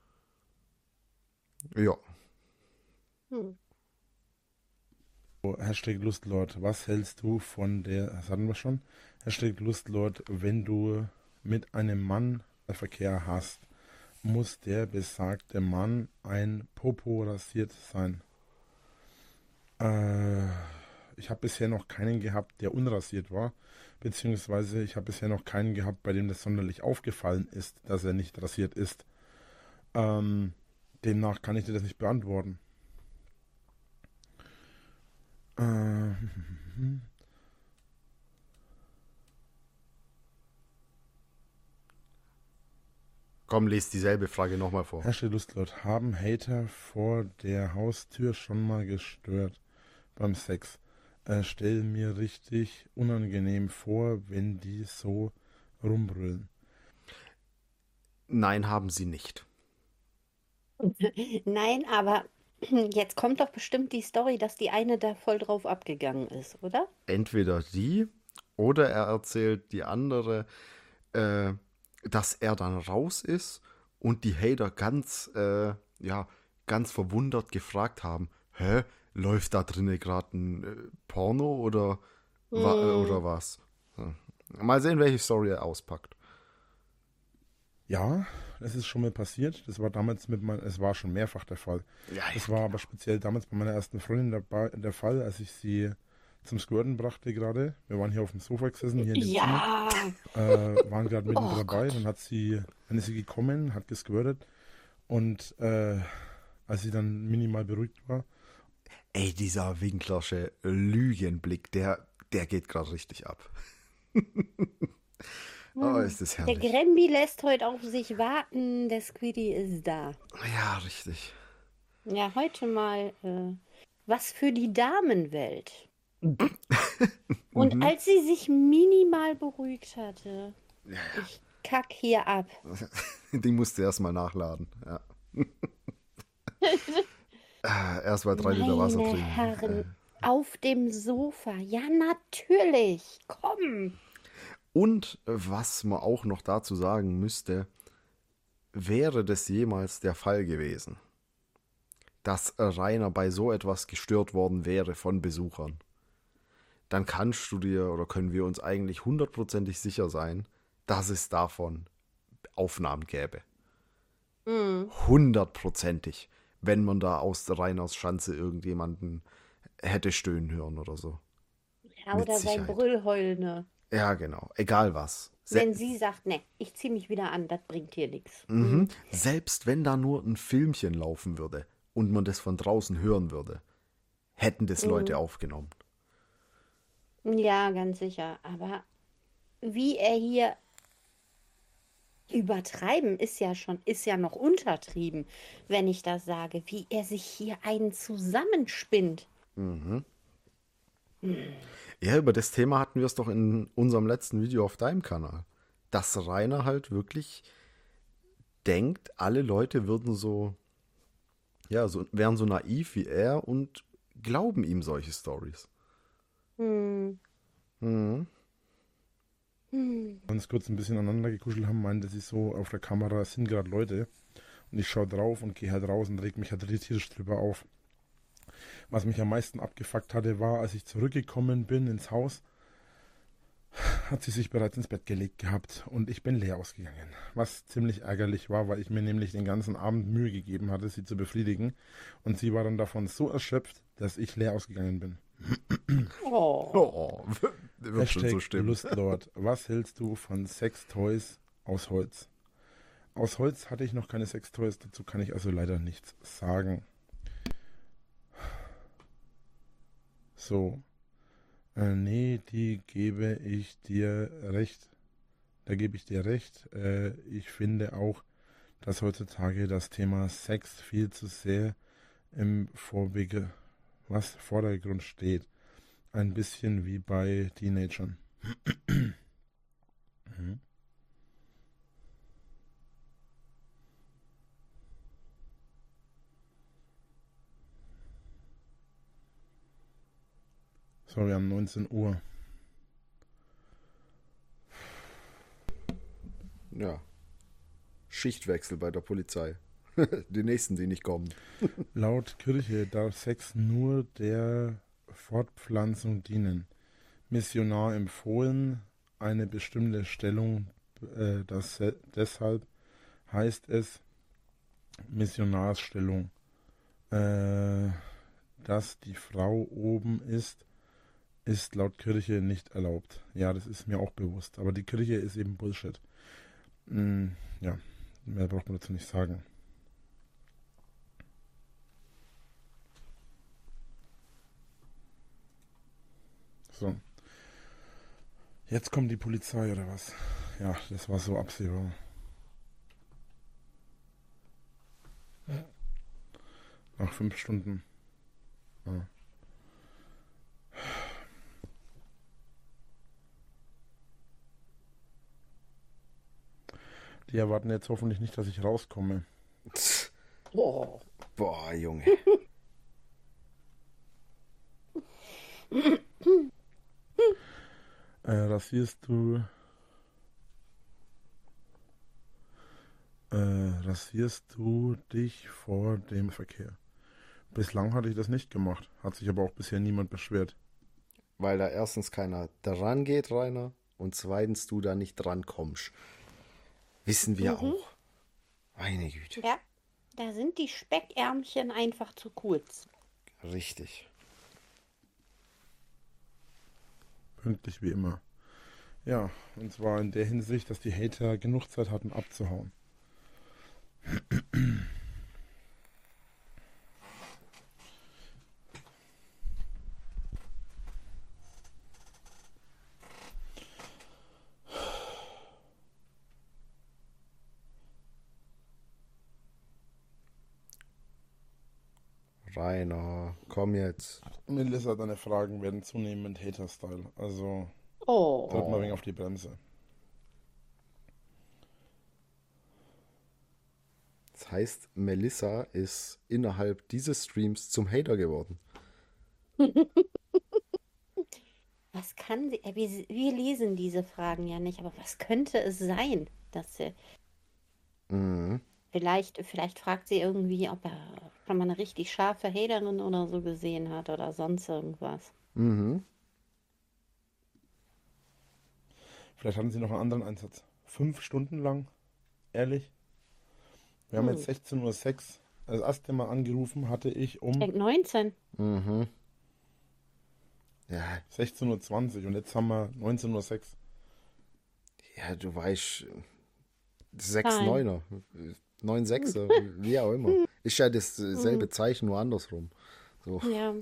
Ja. Hm. So, Hashtag Lustlord. Was hältst du von das hatten wir schon. Hashtag Lustlord, wenn du mit einem Mann Verkehr hast, muss der besagte Mann ein Popo rasiert sein. Ich habe bisher noch keinen gehabt, der unrasiert war, beziehungsweise ich habe bisher noch keinen gehabt, bei dem das sonderlich aufgefallen ist, dass er nicht rasiert ist. Demnach kann ich dir das nicht beantworten. Komm, lest dieselbe Frage nochmal vor. Hashtag Lustlord, haben Hater vor der Haustür schon mal gestört beim Sex? Stell mir richtig unangenehm vor, wenn die so rumbrüllen. Nein, haben sie nicht. Nein, aber jetzt kommt doch bestimmt die Story, dass die eine da voll drauf abgegangen ist, oder? Entweder die oder er erzählt die andere, dass er dann raus ist und die Hater ganz verwundert gefragt haben, hä, läuft da drinnen gerade ein Porno oder was? Hm. Mal sehen, welche Story er auspackt. Ja, das ist schon mal passiert. Das war damals es war schon mehrfach der Fall. Ja, Das war aber speziell damals bei meiner ersten Freundin der Fall, als ich sie zum Squirten brachte gerade. Wir waren hier auf dem Sofa gesessen, hier in dem Ja, Zimmer, waren gerade mitten Oh dabei. Gott. Dann ist sie gekommen, hat gesquirtet und als sie dann minimal beruhigt war, Ey, dieser Winklersche Lügenblick, der geht gerade richtig ab. Oh, ist das der herrlich. Grenby lässt heute auf sich warten, der Squiddy ist da. Ja, richtig. Ja, heute mal was für die Damenwelt. Und als sie sich minimal beruhigt hatte, ich kack hier ab. Die musste erstmal nachladen. Ja. Erst mal 3 Liter Wasser Meine trinken. Herren, Auf dem Sofa. Ja, natürlich. Komm. Und was man auch noch dazu sagen müsste, wäre das jemals der Fall gewesen, dass Rainer bei so etwas gestört worden wäre von Besuchern, dann kannst du dir oder können wir uns eigentlich hundertprozentig sicher sein, dass es davon Aufnahmen gäbe. Hm. Hundertprozentig, wenn man da aus Rainers Schanze irgendjemanden hätte stöhnen hören oder so. Ja, Mit oder sein Sicherheit. Brüllheulen. Ne? Ja, genau. Egal was. Wenn sie sagt, ne, ich zieh mich wieder an, das bringt hier nichts. Selbst wenn da nur ein Filmchen laufen würde und man das von draußen hören würde, hätten das Leute aufgenommen. Ja, ganz sicher. Aber wie er hier übertreiben ist ja noch untertrieben, wenn ich das sage, wie er sich hier einen zusammenspinnt. Ja, über das Thema hatten wir es doch in unserem letzten Video auf deinem Kanal. Dass Rainer halt wirklich denkt, alle Leute würden so, ja, so, wären so naiv wie er und glauben ihm solche Stories. Hm. Mhm. Uns kurz ein bisschen aneinander gekuschelt haben, meinte sie so, auf der Kamera sind gerade Leute und ich schaue drauf und gehe halt raus und reg mich halt tierisch drüber auf. Was mich am meisten abgefuckt hatte, war, als ich zurückgekommen bin ins Haus, hat sie sich bereits ins Bett gelegt gehabt und ich bin leer ausgegangen. Was ziemlich ärgerlich war, weil ich mir nämlich den ganzen Abend Mühe gegeben hatte, sie zu befriedigen und sie war dann davon so erschöpft, dass ich leer ausgegangen bin. Oh. Oh, wird schon so Hashtag stimmen. Lustlord, was hältst du von Sextoys aus Holz? Aus Holz hatte ich noch keine Sextoys, dazu kann ich also leider nichts sagen. So. Nee, die gebe ich dir recht. Da gebe ich dir recht. Ich finde auch, dass heutzutage das Thema Sex viel zu sehr im Vordergrund steht. Ein bisschen wie bei Teenagern. Mhm. So, wir haben 19 Uhr. Ja. Schichtwechsel bei der Polizei. Die nächsten, die nicht kommen. Laut Kirche darf Sex nur der Fortpflanzung dienen. Missionar empfohlen, eine bestimmte Stellung, deshalb heißt es Missionarsstellung. Dass die Frau oben ist laut Kirche nicht erlaubt. Ja, das ist mir auch bewusst. Aber die Kirche ist eben Bullshit. Ja, mehr braucht man dazu nicht sagen. So. Jetzt kommt die Polizei oder was? Ja, das war so absehbar. Nach 5 Stunden. Ja. Die erwarten jetzt hoffentlich nicht, dass ich rauskomme. Oh. Boah, Junge. Rasierst du dich vor dem Verkehr? Bislang hatte ich das nicht gemacht, hat sich aber auch bisher niemand beschwert. Weil da erstens keiner dran geht, Rainer, und zweitens du da nicht dran kommst. Wissen wir auch. Meine Güte. Ja, da sind die Speckärmchen einfach zu kurz. Richtig. Pünktlich wie immer. Ja, und zwar in der Hinsicht, dass die Hater genug Zeit hatten abzuhauen. Rainer, komm jetzt. Melissa, deine Fragen werden zunehmend Hater-Style. Also Oh. tritt mal ein wenig auf die Bremse. Das heißt, Melissa ist innerhalb dieses Streams zum Hater geworden. kann sie, wir lesen diese Fragen ja nicht, aber was könnte es sein, dass sie, Mhm. vielleicht fragt sie irgendwie, ob er schon mal eine richtig scharfe Haterin oder so gesehen hat oder sonst irgendwas. Mhm. Vielleicht hatten sie noch einen anderen Einsatz. 5 Stunden lang, ehrlich. Wir haben jetzt Hm, 16:06 Uhr. Das erste Mal angerufen hatte ich ich um denke 19. Mhm. Ja, 16:20 Uhr und jetzt haben wir 19:06 Uhr. ja, du weißt, 6 Nein. Neuner, 9 Sechser, wie auch immer. Ist ja dasselbe Hm, Zeichen, nur andersrum. So. ja.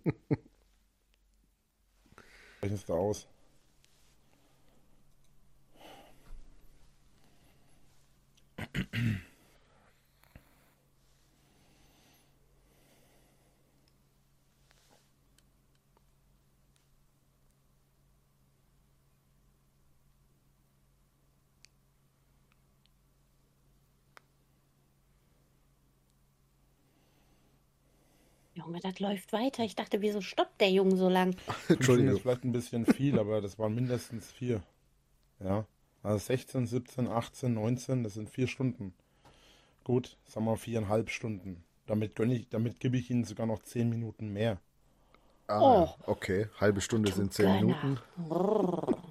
Rechnest du aus? Junge, das läuft weiter. Ich dachte, wieso stoppt der Junge so lang? 5 Stunden ist Entschuldigung. vielleicht ein bisschen viel, aber das waren mindestens 4. Ja. Also 16, 17, 18, 19, das sind 4 Stunden. Gut, sagen wir 4,5 Stunden. Damit gebe ich Ihnen sogar noch 10 Minuten mehr. Ah ja, Oh, okay. Halbe Stunde du sind 10 Gönner. Minuten. Brrr.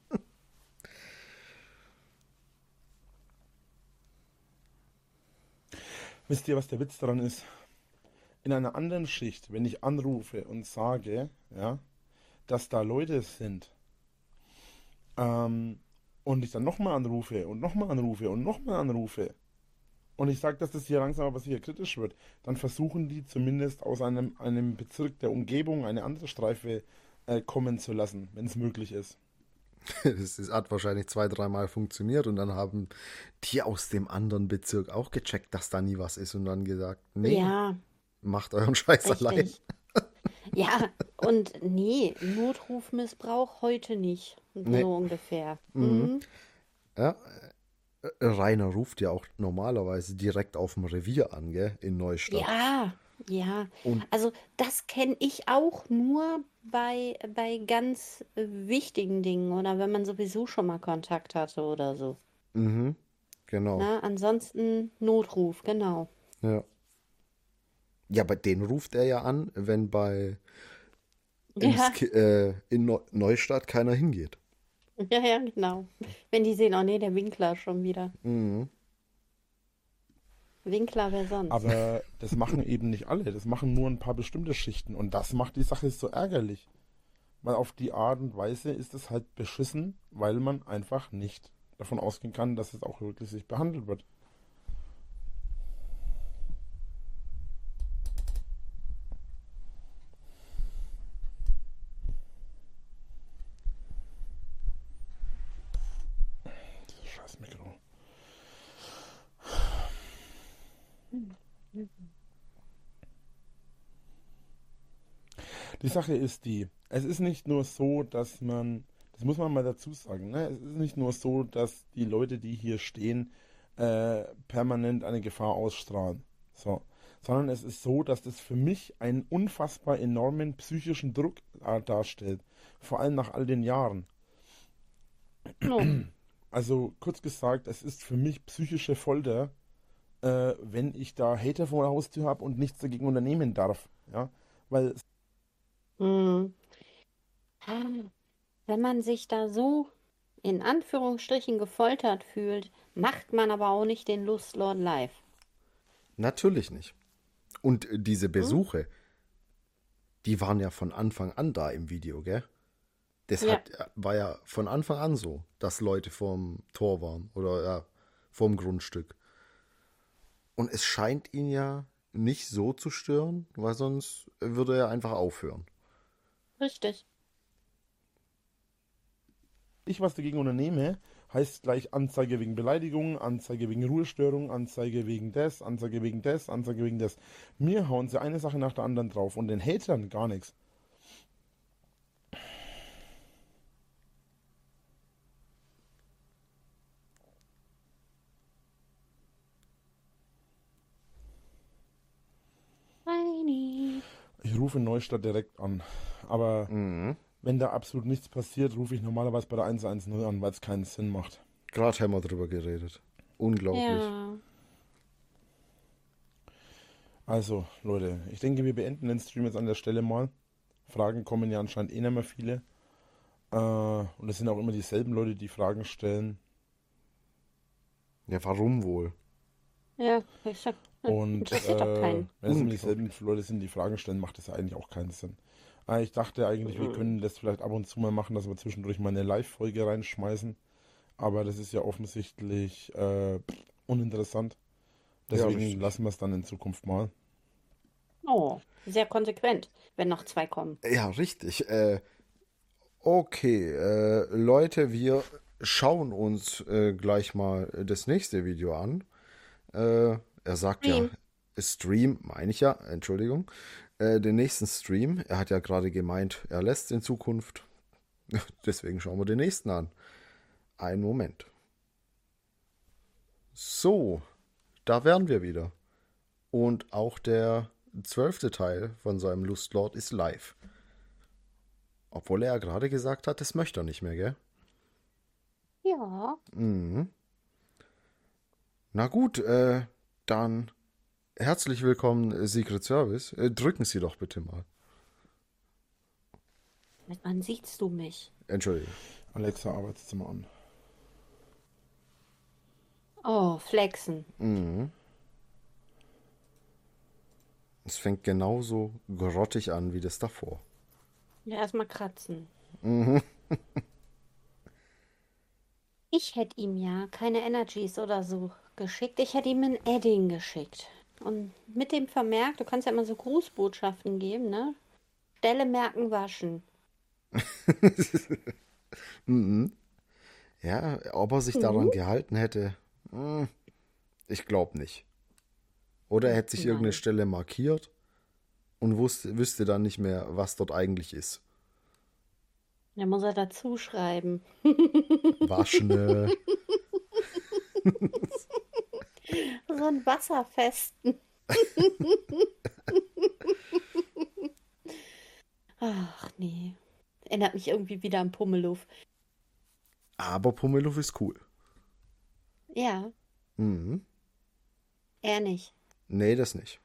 Wisst ihr, was der Witz daran ist? In einer anderen Schicht, wenn ich anrufe und sage, ja, dass da Leute sind, ähm, und ich dann nochmal anrufe und nochmal anrufe und nochmal anrufe und ich sage, dass das hier langsam aber sicher kritisch wird, dann versuchen die zumindest aus einem Bezirk der Umgebung eine andere Streife kommen zu lassen, wenn es möglich ist. Hat wahrscheinlich 2, dreimal funktioniert und dann haben die aus dem anderen Bezirk auch gecheckt, dass da nie was ist und dann gesagt, nee, Ja, macht euren Scheiß allein. richtig. Ja, und nee, Notrufmissbrauch heute nicht. Nee. So ungefähr. Mhm. Mhm. Ja, Rainer ruft ja auch normalerweise direkt auf dem Revier an, gell, in Neustadt. Ja, ja. Und Also das kenne ich auch nur bei ganz wichtigen Dingen oder wenn man sowieso schon mal Kontakt hatte oder so. mhm, genau. Na, ansonsten Notruf, genau. Ja. Ja, bei den ruft er ja an, wenn Ja, in Neustadt keiner hingeht. ja, ja, genau. Wenn die sehen, oh nee, der Winkler schon wieder. Mhm. Winkler, wer sonst? Aber das machen eben nicht alle, das machen nur ein paar bestimmte Schichten und das macht die Sache so ärgerlich. Weil auf die Art und Weise ist es halt beschissen, weil man einfach nicht davon ausgehen kann, dass es auch wirklich sich behandelt wird. Dieses scheiß Mikro. Die Sache ist die, es ist nicht nur so, dass man, das muss man mal dazu sagen, ne? Es ist nicht nur so, dass die Leute, die hier stehen, permanent eine Gefahr ausstrahlen. So. Sondern es ist so, dass das für mich einen unfassbar enormen psychischen Druck darstellt. Vor allem nach all den Jahren. No. Also kurz gesagt, es ist für mich psychische Folter, wenn ich da Hater vor der Haustür habe und nichts dagegen unternehmen darf. Ja? Weil Hm. Ah, wenn man sich da so in Anführungsstrichen gefoltert fühlt, macht man aber auch nicht den Lustlord live. Natürlich nicht. Und diese Hm? Besuche, die waren ja von Anfang an da im Video, gell? Ja. War ja von Anfang an so, dass Leute vorm Tor waren oder ja, vorm Grundstück. Und es scheint ihn ja nicht so zu stören, weil sonst würde er einfach aufhören. Richtig. ich was dagegen unternehme, heißt gleich Anzeige wegen Beleidigung, Anzeige wegen Ruhestörung, Anzeige wegen des, Anzeige wegen des, Anzeige wegen des. Mir hauen sie eine Sache nach der anderen drauf und den Hatern gar nichts. Heini. Ich rufe in Neustadt direkt an. Aber Mhm. Wenn da absolut nichts passiert, rufe ich normalerweise bei der 110 an, weil es keinen Sinn macht. Gerade haben wir drüber geredet. Unglaublich. Ja. Also, Leute, ich denke, wir beenden den Stream jetzt an der Stelle mal. Fragen kommen ja anscheinend eh nicht mehr viele. Und es sind auch immer dieselben Leute, die Fragen stellen. Ja, warum wohl? Ja, ich sag, Und interessiert doch keinen. wenn es immer dieselben Leute sind, die Fragen stellen, macht das ja eigentlich auch keinen Sinn. Ich dachte eigentlich, wir können das vielleicht ab und zu mal machen, dass wir zwischendurch mal eine Live-Folge reinschmeißen. Aber das ist ja offensichtlich uninteressant. Deswegen richtig. lassen wir es dann in Zukunft mal. Oh, sehr konsequent, wenn noch 2 kommen. Ja, richtig. Okay, Leute, wir schauen uns gleich mal das nächste Video an. Er sagt Stream. ja, Stream, meine ich ja, Entschuldigung. Den nächsten Stream. Er hat ja gerade gemeint, er lässt in Zukunft. Deswegen schauen wir den nächsten an. Einen Moment. So, da wären wir wieder. Und auch der 12. Teil von seinem Lustlord ist live. Obwohl er ja gerade gesagt hat, das möchte er nicht mehr, gell? Ja. Mhm. Na gut, dann herzlich willkommen, Secret Service. Drücken Sie doch bitte mal. Mit wann siehst du mich? Entschuldigung. Alexa, Arbeitszimmer an. Oh, flexen. Mhm. Es fängt genauso grottig an wie das davor. Ja, erstmal kratzen. Mhm. Ich hätte ihm ja keine Energies oder so geschickt. Ich hätte ihm ein Edding geschickt. Und mit dem Vermerk, du kannst ja immer so Grußbotschaften geben, ne? Stelle merken, waschen. Mhm. Ja, ob er sich daran gehalten hätte, ich glaube nicht. Oder er hätte sich irgendeine Nein. Stelle markiert und wüsste dann nicht mehr, was dort eigentlich ist. Da muss er dazu schreiben. Waschne. So ein Wasserfesten. Ach nee. Erinnert mich irgendwie wieder an Pummeluff. Aber Pummeluff ist cool. Ja, Mhm. er nicht. Nee, das nicht.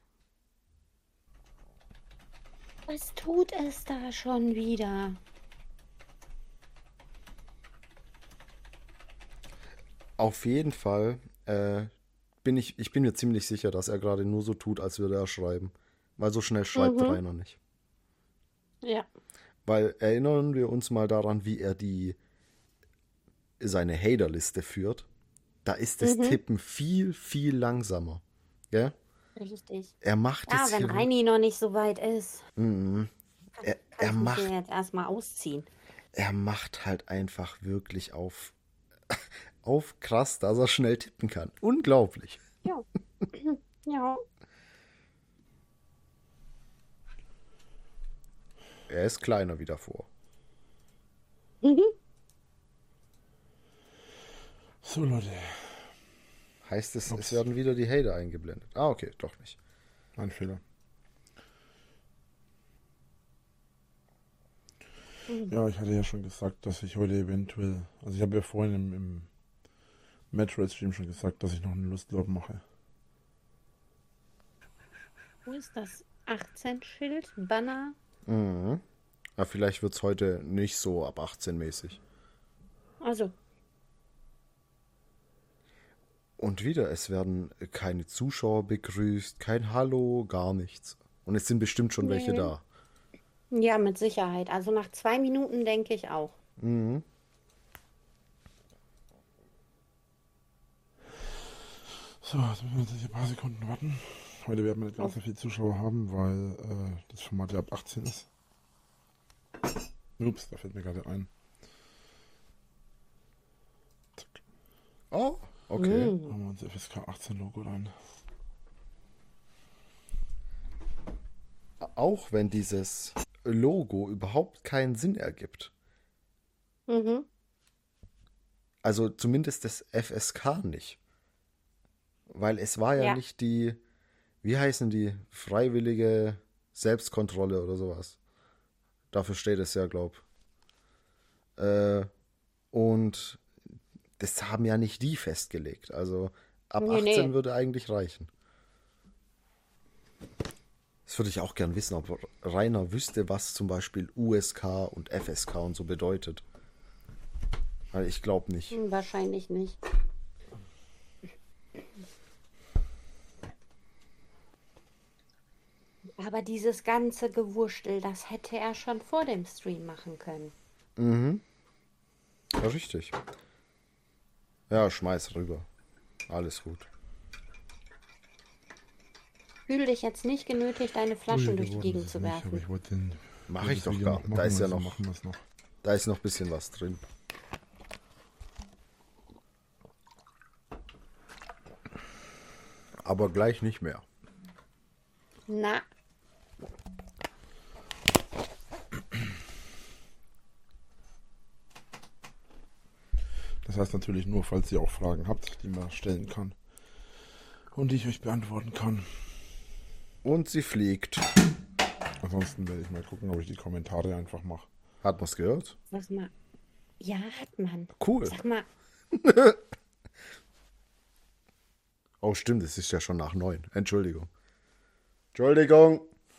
Was tut es da schon wieder? Auf jeden Fall ich bin mir ziemlich sicher, dass er gerade nur so tut, als würde er schreiben. Weil so schnell schreibt Rainer nicht. Ja. Weil erinnern wir uns mal daran, wie er seine Haterliste führt. Da ist das Tippen viel, viel langsamer. Gell? Richtig. Er macht Ja, es wenn hier. Reini noch nicht so weit ist, Er kann ich mich macht, hier jetzt erstmal ausziehen. er macht halt einfach wirklich auf krass, dass er schnell tippen kann. Unglaublich. Ja. Ja. Er ist kleiner wie davor. So, Leute. Heißt es, es werden wieder die Hater eingeblendet. Ah, okay, doch nicht. Ein Fehler. Ja, ich hatte ja schon gesagt, dass ich heute eventuell, also ich habe ja vorhin im Metroid-Stream schon gesagt, dass ich noch einen Lustlord mache. Wo ist das 18-Schild? Banner? Mhm. Aber vielleicht wird es heute nicht so ab 18 mäßig. Also, Und wieder, es werden keine Zuschauer begrüßt, kein Hallo, gar nichts. Und es sind bestimmt schon welche Nee. da. ja, mit Sicherheit. Also nach 2 Minuten denke ich auch. So, jetzt müssen wir jetzt ein paar Sekunden warten. Heute werden wir nicht ganz so viele Zuschauer haben, weil das Format ja ab 18 ist. Ups, da fällt mir gerade ein. Zack. Oh, okay. Machen wir uns FSK 18 Logo rein. Auch wenn dieses Logo überhaupt keinen Sinn ergibt. Mhm. Also zumindest das FSK nicht. Weil es war ja Ja. nicht die, wie heißen die, freiwillige Selbstkontrolle oder sowas. Dafür steht es ja, glaub. Und das haben ja nicht die festgelegt. Also ab Nee, 18 nee. würde eigentlich reichen. Das würde ich auch gern wissen, ob Rainer wüsste, was zum Beispiel USK und FSK und so bedeutet. Weil ich glaube nicht. Wahrscheinlich nicht. Aber dieses ganze Gewurschtel, das hätte er schon vor dem Stream machen können. Ja, richtig. Ja, schmeiß rüber. Alles gut. Fühl dich jetzt nicht genötigt, deine Flaschen durch die geworden Gegend ist zu es nicht, aber werfen. ich wollte den Mache wollte ich das doch Video gar noch nicht. Da ist ja also noch, machen wir es noch. da ist noch ein bisschen was drin. Aber gleich nicht mehr. Na, Das heißt natürlich nur, falls ihr auch Fragen habt, die man stellen kann. Und die ich euch beantworten kann. Und sie fliegt. Ansonsten werde ich mal gucken, ob ich die Kommentare einfach mache. Hat man's gehört? sag mal. Ja, hat man. Cool. Sag mal, Oh, stimmt, es ist ja schon nach 9. Entschuldigung. Entschuldigung.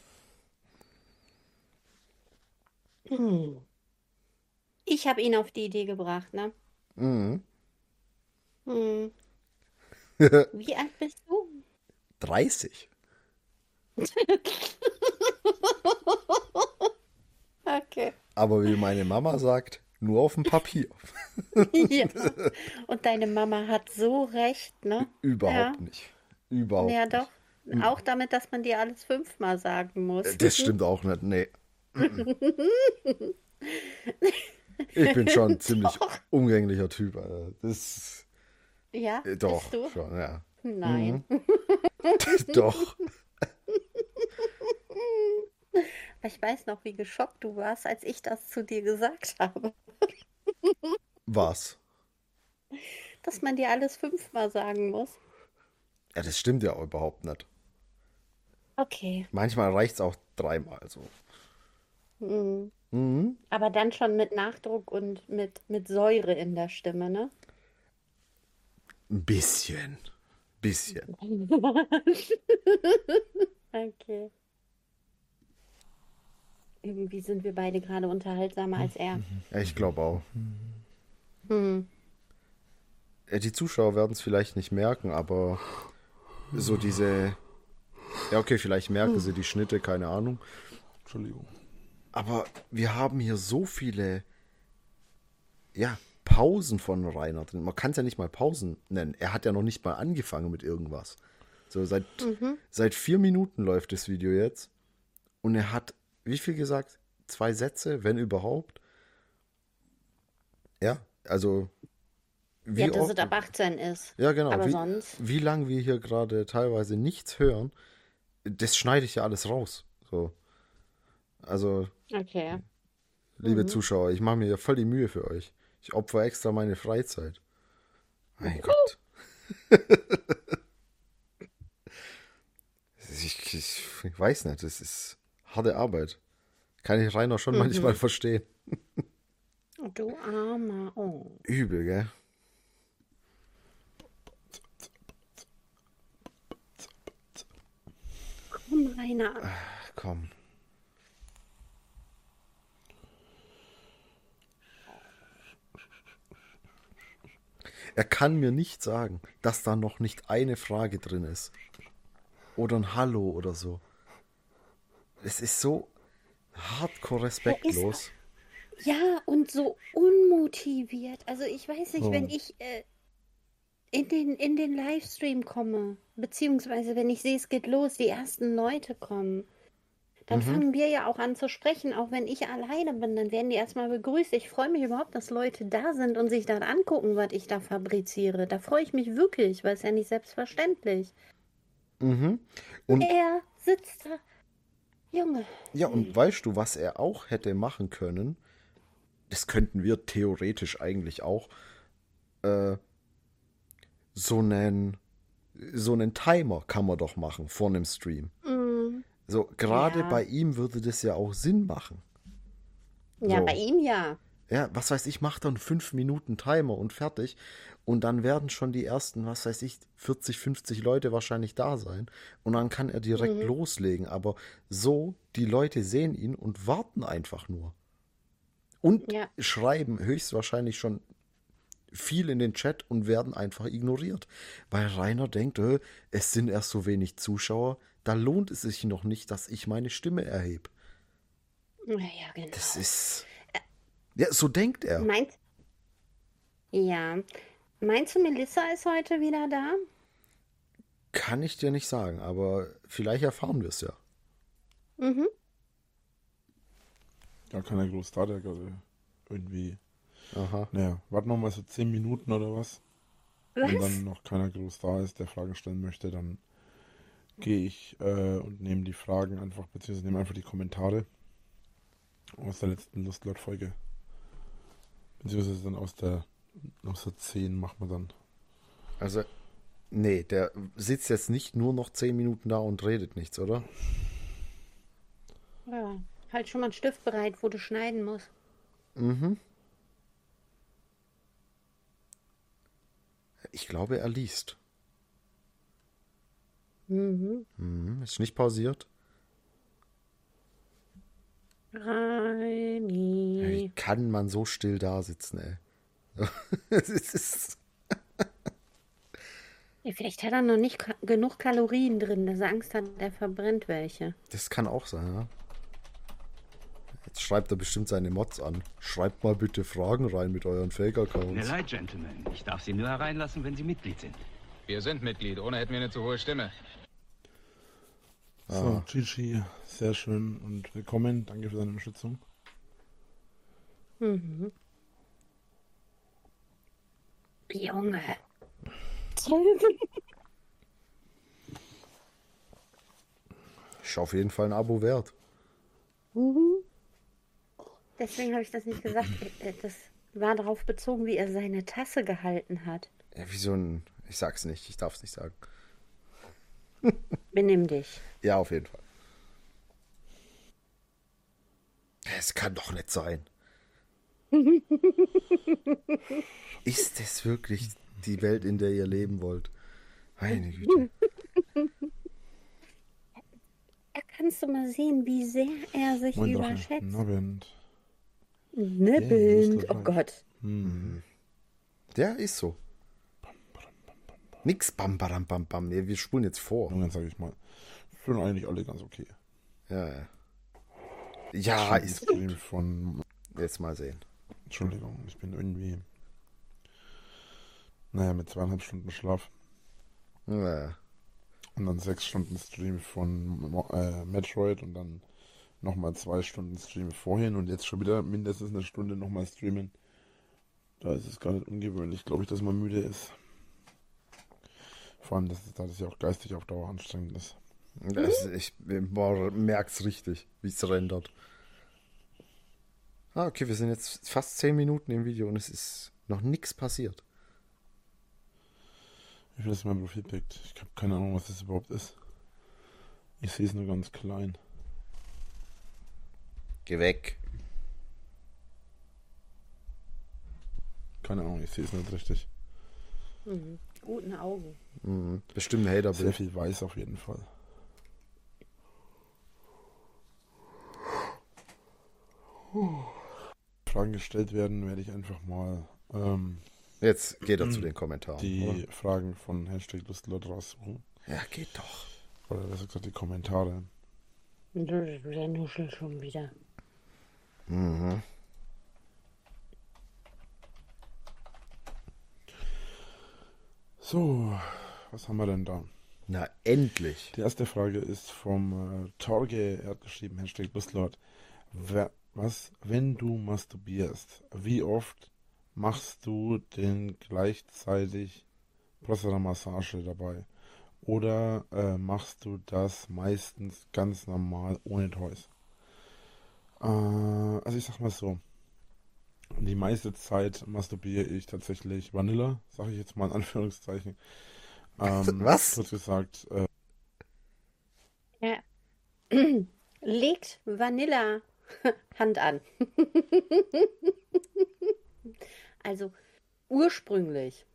ich habe ihn auf die Idee gebracht, ne? Mhm. Hm. Wie alt bist du? 30. Okay. Aber wie meine Mama sagt, nur auf dem Papier. Ja. Und deine Mama hat so recht, ne? Überhaupt nicht. Überhaupt Ja, nicht. doch. Auch damit, dass man dir alles 5-mal sagen muss. Das stimmt auch nicht, nee. Ich bin schon ein ziemlich umgänglicher Typ, Alter. Das Ja, doch bist du? schon, ja. Nein. Doch. Ich weiß noch, wie geschockt du warst, als ich das zu dir gesagt habe. Was? Dass man dir alles 5-mal sagen muss. Ja, das stimmt ja auch überhaupt nicht. Okay. Manchmal reicht es auch 3-mal so. Aber dann schon mit Nachdruck und mit Säure in der Stimme, ne? Ein bisschen. Bisschen. Okay. Irgendwie sind wir beide gerade unterhaltsamer als er. Ja, ich glaube auch. Hm. Ja, die Zuschauer werden es vielleicht nicht merken, aber so diese. Ja, okay, vielleicht merken sie die Schnitte, keine Ahnung. Entschuldigung. Aber wir haben hier so viele, ja, Pausen von Rainer drin. Man kann es ja nicht mal Pausen nennen. Er hat ja noch nicht mal angefangen mit irgendwas. So, seit 4 Minuten läuft das Video jetzt. Und er hat, wie viel gesagt? 2 Sätze, wenn überhaupt. Ja, also. Wie Ja, dass oft, es ab 18 ist. ja, genau. Aber sonst. Wie lange wir hier gerade teilweise nichts hören, das schneide ich ja alles raus. So. Also, Okay. liebe Zuschauer, ich mache mir ja voll die Mühe für euch. Ich opfere extra meine Freizeit. Mein Gott. Ich weiß nicht, das ist harte Arbeit. Kann ich Rainer schon manchmal verstehen. Du armer. Oh. Übel, gell? Komm, Rainer. Komm. Er kann mir nicht sagen, dass da noch nicht eine Frage drin ist. Oder ein Hallo oder so. Es ist so hardcore respektlos. Ja, und so unmotiviert. Also ich weiß nicht, wenn ich in den Livestream komme, beziehungsweise wenn ich sehe, es geht los, die ersten Leute kommen, dann fangen wir ja auch an zu sprechen, auch wenn ich alleine bin, dann werden die erstmal begrüßt. Ich freue mich überhaupt, dass Leute da sind und sich dann angucken, was ich da fabriziere. Da freue ich mich wirklich, weil es ja nicht selbstverständlich. Und Er sitzt da. Junge. ja, und weißt du, was er auch hätte machen können? Das könnten wir theoretisch eigentlich auch. So einen Timer kann man doch machen vor einem Stream. So, gerade Ja. bei ihm würde das ja auch Sinn machen. Ja, So. bei ihm ja. Ja, was weiß ich, macht dann 5 Minuten Timer und fertig. Und dann werden schon die ersten, was weiß ich, 40, 50 Leute wahrscheinlich da sein. Und dann kann er direkt Mhm. loslegen. Aber so, die Leute sehen ihn und warten einfach nur. Und Ja, schreiben höchstwahrscheinlich schon viel in den Chat und werden einfach ignoriert. Weil Rainer denkt, es sind erst so wenig Zuschauer, da lohnt es sich noch nicht, dass ich meine Stimme erhebe. ja, Das genau. ist. Ja, so denkt er. Meinst, ja. Meinst du, Melissa ist heute wieder da? Kann ich dir nicht sagen, aber vielleicht erfahren wir es ja. Mhm. Gar keiner groß da, der gerade irgendwie. Aha. Naja, warten wir mal so 10 Minuten oder was. Wenn Was? dann noch keiner groß da ist, der Fragen stellen möchte, dann gehe ich und nehme die Fragen einfach, beziehungsweise nehme einfach die Kommentare aus der letzten Lustlord-Folge. Beziehungsweise dann aus der 10 machen wir dann. Also, nee, der sitzt jetzt nicht nur noch 10 Minuten da und redet nichts, oder? Ja. Halt schon mal einen Stift bereit, wo du schneiden musst. Mhm. Ich glaube, er liest. Mhm. Ist nicht pausiert. Ja, wie Reini. kann man so still da sitzen, ey? Es ist, Ja, vielleicht hat er noch nicht genug Kalorien drin, dass er Angst hat, er verbrennt welche. das kann auch sein, ja. Jetzt schreibt er bestimmt seine Mods an. Schreibt mal bitte Fragen rein mit euren Tut mir Fake-Accounts. leid, Gentlemen. Ich darf Sie nur hereinlassen, wenn Sie Mitglied sind. Wir sind Mitglied, ohne hätten wir eine zu hohe Stimme. So, Gigi, sehr schön und willkommen. Danke für deine Unterstützung. Mhm. Junge. Ist auf jeden Fall ein Abo wert. Mhm. Deswegen habe ich das nicht gesagt. Das war darauf bezogen, wie er seine Tasse gehalten hat. Ja, wie so ein. Ich sag's nicht, ich darf's nicht sagen. Benimm dich. Ja, auf jeden Fall. Es kann doch nicht sein. Ist es wirklich die Welt, in der ihr leben wollt? Meine Güte. Da kannst du mal sehen, wie sehr er sich Moin Drache. überschätzt. Guten Abend. Nippelnd. Oh Gott. Der ist so. Nix bam, bam, bam, bam. Nee, wir spulen jetzt vor. Jungen, sage ich mal. Fühlen eigentlich alle ganz okay. Ja, ja. Ja, ist. Stream von. Jetzt mal sehen. Entschuldigung, ich bin irgendwie. Naja, mit 2,5 Stunden Schlaf. Ja. Und dann 6 Stunden Stream von Metroid und dann nochmal 2 Stunden Stream vorhin und jetzt schon wieder mindestens eine Stunde nochmal streamen. Da ist es gar nicht ungewöhnlich, glaube ich, dass man müde ist. Vor allem, dass das ja auch geistig auf Dauer anstrengend ist. Ich merk's richtig, wie es rendert. Ah, okay, wir sind jetzt fast 10 Minuten im Video und es ist noch nichts passiert. Wie viel ist mein Profilpick? Ich habe keine Ahnung, was das überhaupt ist. Ich sehe es nur ganz klein. Geh weg. Keine Ahnung, ich sehe es nicht richtig. Mhm. Guten Augen. Bestimmt ein Sehr Haterbild. viel weiß auf jeden Fall. Fragen gestellt werden, werde ich einfach mal Jetzt geht er zu den Kommentaren. die Oder? Fragen von Hashtag Lustlord raussuchen. Ja, geht doch. Oder besser gesagt die Kommentare. Der nuschelt schon wieder. So, was haben wir denn da? Na, endlich. Die erste Frage ist vom Torge. Er hat geschrieben, Hashtag Lustlord. Wenn du masturbierst, wie oft machst du denn gleichzeitig Prostata-Massage dabei? Oder machst du das meistens ganz normal ohne Toys? Also ich sag mal so, die meiste Zeit masturbiere ich tatsächlich Vanilla, sage ich jetzt mal in Anführungszeichen. Was? Kurz gesagt, Ja. Legt Vanilla Hand an. Also ursprünglich,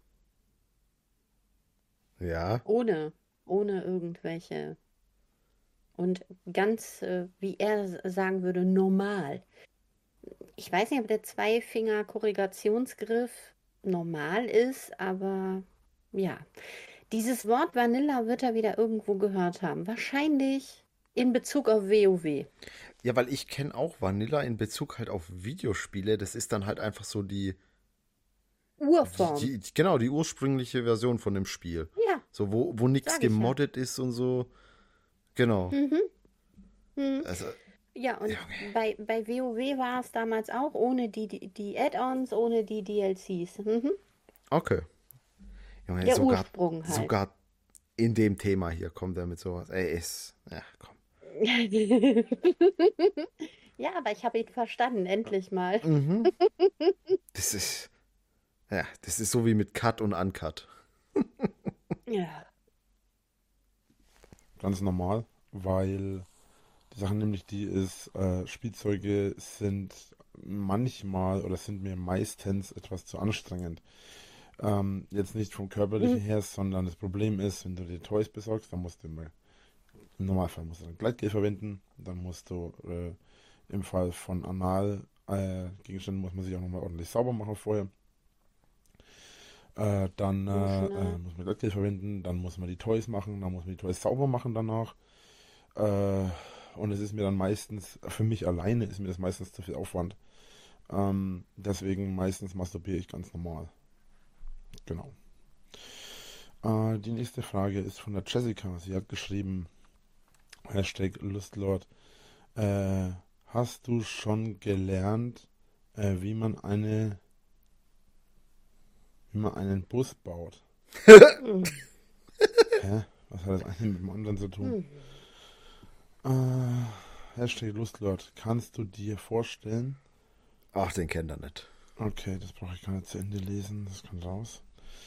Ja. ohne irgendwelche. Und ganz, wie er sagen würde, normal. Ich weiß nicht, ob der Zweifinger-Korrigationsgriff normal ist, aber ja. Dieses Wort Vanilla wird er wieder irgendwo gehört haben. Wahrscheinlich in Bezug auf WoW. Ja, weil ich kenne auch Vanilla in Bezug halt auf Videospiele. Das ist dann halt einfach so Urform. genau, die ursprüngliche Version von dem Spiel. Ja, So, wo nichts sag ich ja. gemoddet ist und so. Genau. Mhm. Mhm. Also, Ja, und Junge. bei WoW war es damals auch ohne die Add-ons, ohne die DLCs. Mhm. Okay. Junge, Der Ursprung halt. sogar in dem Thema hier kommt er mit sowas. Ey, ja, komm. Ja, aber ich habe ihn verstanden, endlich mal. Mhm. Das ist, das ist so wie mit Cut und Uncut. Ja. Ganz normal, weil die Sache nämlich die ist, Spielzeuge sind manchmal oder sind mir meistens etwas zu anstrengend. Jetzt nicht vom körperlichen her, sondern das Problem ist, wenn du dir Toys besorgst, dann musst du im Normalfall musst du ein Gleitgel verwenden, dann musst du im Fall von Anal-Gegenständen muss man sich auch nochmal ordentlich sauber machen vorher. Dann muss man Gleitgel verwenden, dann muss man die Toys machen, dann muss man die Toys sauber machen danach. Und es ist mir dann meistens, für mich alleine ist mir das meistens zu viel Aufwand. Deswegen meistens masturbiere ich ganz normal. Genau. Die nächste Frage ist von der Jessica. Sie hat geschrieben, #Lustlord. Hast du schon gelernt, wie man einen Bus baut? Mhm. Hä? Was hat das eine mit dem anderen zu tun? #Lustlord. Kannst du dir vorstellen? Ach, den kennt er nicht. Okay, das brauche ich gar nicht zu Ende lesen. Das kann raus.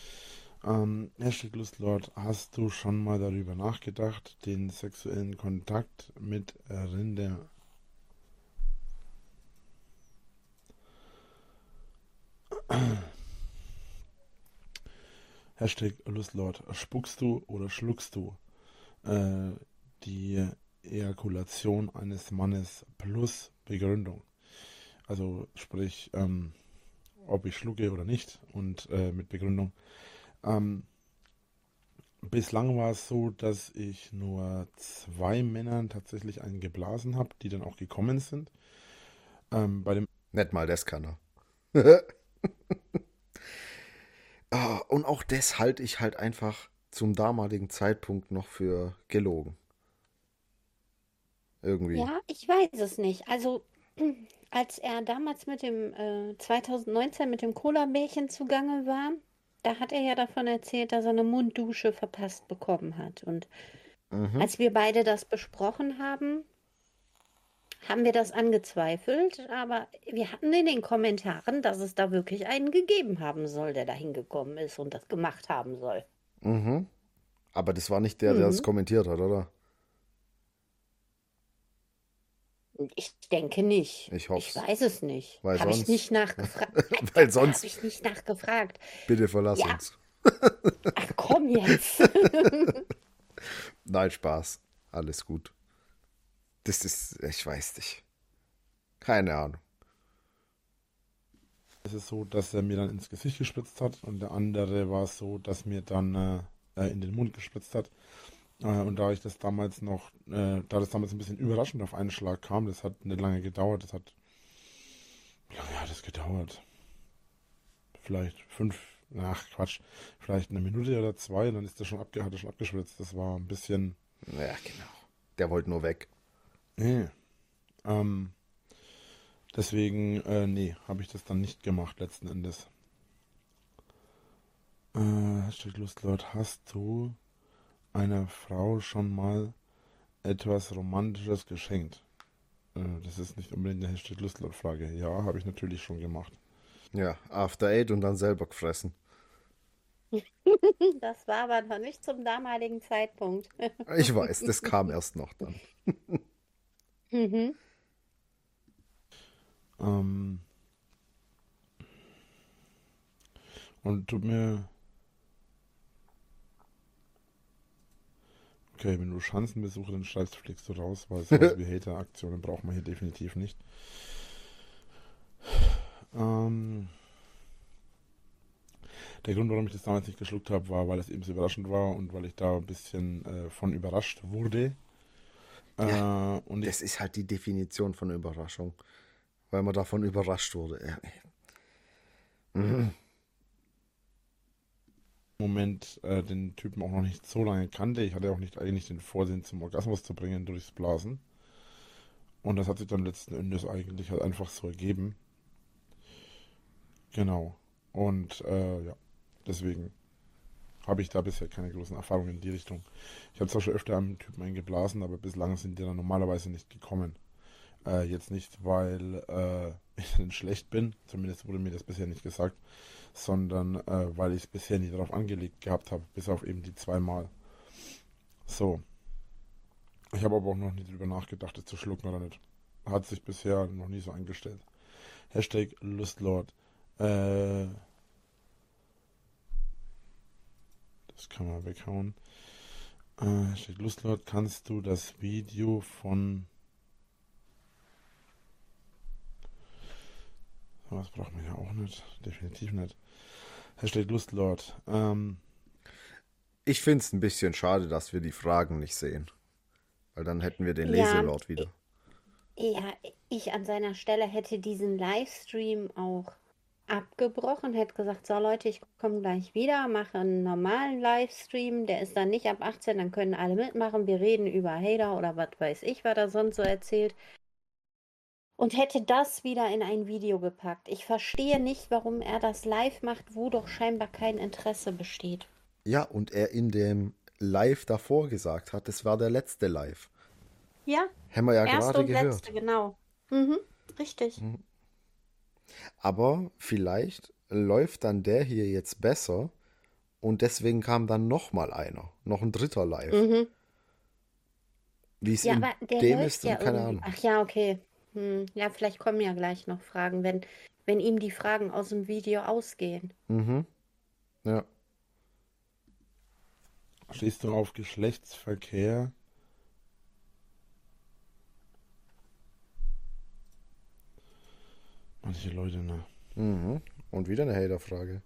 Lustlord, hast du schon mal darüber nachgedacht, den sexuellen Kontakt mit Rinder... #Lustlord, spuckst du oder schluckst du die Ejakulation eines Mannes plus Begründung? Also sprich, ob ich schlucke oder nicht und mit Begründung. Bislang war es so, dass ich nur 2 Männern tatsächlich einen geblasen habe, die dann auch gekommen sind. Bei dem Nicht mal das kann er. Und auch das halte ich halt einfach zum damaligen Zeitpunkt noch für gelogen. Irgendwie. Ja, ich weiß es nicht. Also, als er damals mit dem 2019 mit dem Cola-Bärchen zugange war, da hat er ja davon erzählt, dass er eine Munddusche verpasst bekommen hat. Und Mhm. als wir beide das besprochen haben, haben wir das angezweifelt, aber wir hatten in den Kommentaren, dass es da wirklich einen gegeben haben soll, der da hingekommen ist und das gemacht haben soll. Mhm. Aber das war nicht der das kommentiert hat, oder? Ich denke nicht. Ich hoff's. Ich weiß es nicht. Weil Habe ich sonst- nicht nachgefragt. Weil sonst- Habe ich nicht nachgefragt. Bitte verlass Ja. uns. Ach komm jetzt. Nein, Spaß. Alles gut. Das ist, ich weiß nicht. Keine Ahnung. ist es so, dass er mir dann ins Gesicht gespritzt hat und der andere war es so, dass mir dann in den Mund gespritzt hat. Und da ich das damals noch, da das damals ein bisschen überraschend auf einen Schlag kam, das hat nicht lange gedauert, wie lange hat das gedauert? Vielleicht vielleicht 1 Minute oder 2, dann ist der schon hat er schon abgespritzt. Das war ein bisschen, Ja, genau. Der wollte nur weg. nee. Deswegen, nee, habe ich das dann nicht gemacht, letzten Endes. Lustlord, hast du einer Frau schon mal etwas Romantisches geschenkt? Das ist nicht unbedingt eine Lustlord-Frage. Ja, habe ich natürlich schon gemacht. Ja, After Eight und dann selber gefressen. Das war aber noch nicht zum damaligen Zeitpunkt. Ich weiß, das kam erst noch dann. Mhm. Und tut mir... Okay, wenn du Schanzenbesuche, dann fliegst du raus, weil sowas wie Hater-Aktionen braucht man hier definitiv nicht. Der Grund, warum ich das damals nicht geschluckt habe, war, weil es eben so überraschend war und weil ich da ein bisschen von überrascht wurde. Und Das ist halt die Definition von Überraschung, weil man davon überrascht wurde. Ja. im Moment den Typen auch noch nicht so lange kannte. Ich hatte auch nicht eigentlich den Vorsinn, zum Orgasmus zu bringen durchs Blasen. Und das hat sich dann letzten Endes eigentlich halt einfach so ergeben. Genau. Und ja, deswegen habe ich da bisher keine großen Erfahrungen in die Richtung. Ich habe zwar schon öfter einem Typen eingeblasen, aber bislang sind die dann normalerweise nicht gekommen. Jetzt nicht, weil ich dann schlecht bin, zumindest wurde mir das bisher nicht gesagt, sondern weil ich es bisher nie darauf angelegt gehabt habe, bis auf eben die 2 Mal. So. Ich habe aber auch noch nie drüber nachgedacht, das zu schlucken oder nicht. Hat sich bisher noch nie so eingestellt. Hashtag Lustlord. Das kann man weghauen. Hashtag Lustlord, kannst du das Video von... Was braucht man ja auch nicht. Definitiv nicht. Hashtag Lustlord. Ich finde es ein bisschen schade, dass wir die Fragen nicht sehen. Weil dann hätten wir den Ja, Leselord wieder. ja, ich an seiner Stelle hätte diesen Livestream auch abgebrochen, hätte gesagt, so Leute, ich komme gleich wieder, mache einen normalen Livestream, der ist dann nicht ab 18, dann können alle mitmachen, wir reden über Hater oder was weiß ich, was er sonst so erzählt. Und hätte das wieder in ein Video gepackt. Ich verstehe nicht, warum er das live macht, wo doch scheinbar kein Interesse besteht. Ja, und er in dem Live davor gesagt hat, das war der letzte Live. Ja, Haben wir ja erste gerade und gehört. letzte, genau. Mhm, richtig. Aber vielleicht läuft dann der hier jetzt besser und deswegen kam dann nochmal einer, noch ein dritter Live. Mhm. Wie es Ja, in aber der dem läuft ist, ja keine irgendwie. Ahnung. Ach ja, okay. Ja, vielleicht kommen ja gleich noch Fragen, wenn ihm die Fragen aus dem Video ausgehen. Mhm. Ja. Stehst du auf Geschlechtsverkehr? Manche Leute, ne? Mhm. Und wieder eine Hater-Frage.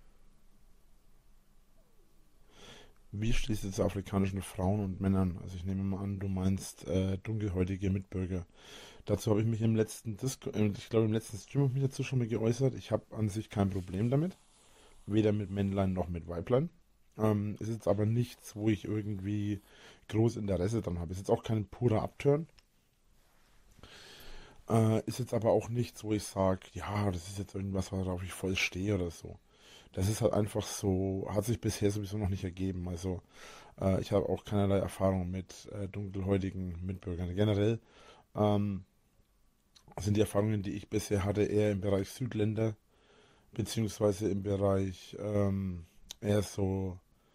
Wie stehst du zu afrikanischen Frauen und Männern? Also ich nehme mal an, du meinst dunkelhäutige Mitbürger. Dazu habe ich mich im letzten ich glaube im letzten Stream habe ich mich dazu schon mal geäußert. Ich habe an sich kein Problem damit. Weder mit Männlein noch mit Weiblein. Ist jetzt aber nichts, wo ich irgendwie groß Interesse dran habe. Ist jetzt auch kein purer Upturn. Ist jetzt aber auch nichts, wo ich sage, ja, das ist jetzt irgendwas, worauf ich voll stehe oder so. Das ist halt einfach so, hat sich bisher sowieso noch nicht ergeben. Also ich habe auch keinerlei Erfahrung mit dunkelhäutigen Mitbürgern. Generell sind die Erfahrungen, die ich bisher hatte, eher im Bereich Südländer, beziehungsweise im Bereich eher so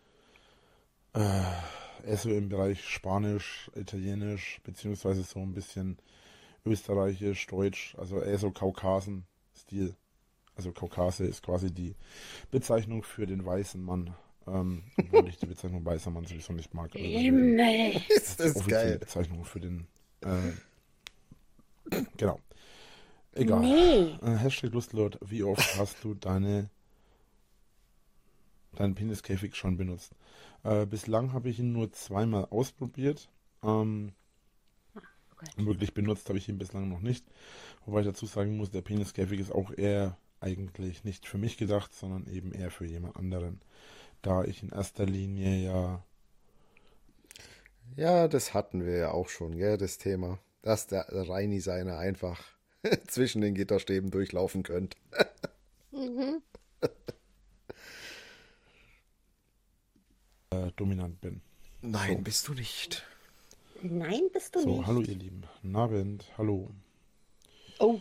im Bereich Spanisch, Italienisch, beziehungsweise so ein bisschen Österreichisch, Deutsch, also eher so Kaukasen-Stil. Also Kaukase ist quasi die Bezeichnung für den weißen Mann. Obwohl ich die Bezeichnung weißer Mann sowieso nicht mag. Also Himmel. Ist das offizielle geil. Bezeichnung für den. Genau. Egal. Nee. Hashtag Lustlord, wie oft hast du deinen Peniskäfig schon benutzt? Bislang habe ich ihn nur 2-mal ausprobiert. Wirklich benutzt habe ich ihn bislang noch nicht. Wobei ich dazu sagen muss, der Peniskäfig ist auch eher eigentlich nicht für mich gedacht, sondern eben eher für jemand anderen. Da ich in erster Linie ja... Ja, das hatten wir ja auch schon, gell, das Thema. Dass der Reini seiner einfach zwischen den Gitterstäben durchlaufen könnte. Mhm. dominant bin. Nein, So. bist du nicht. Nein, bist du So, nicht. hallo ihr Lieben. Guten Abend, hallo. Oh,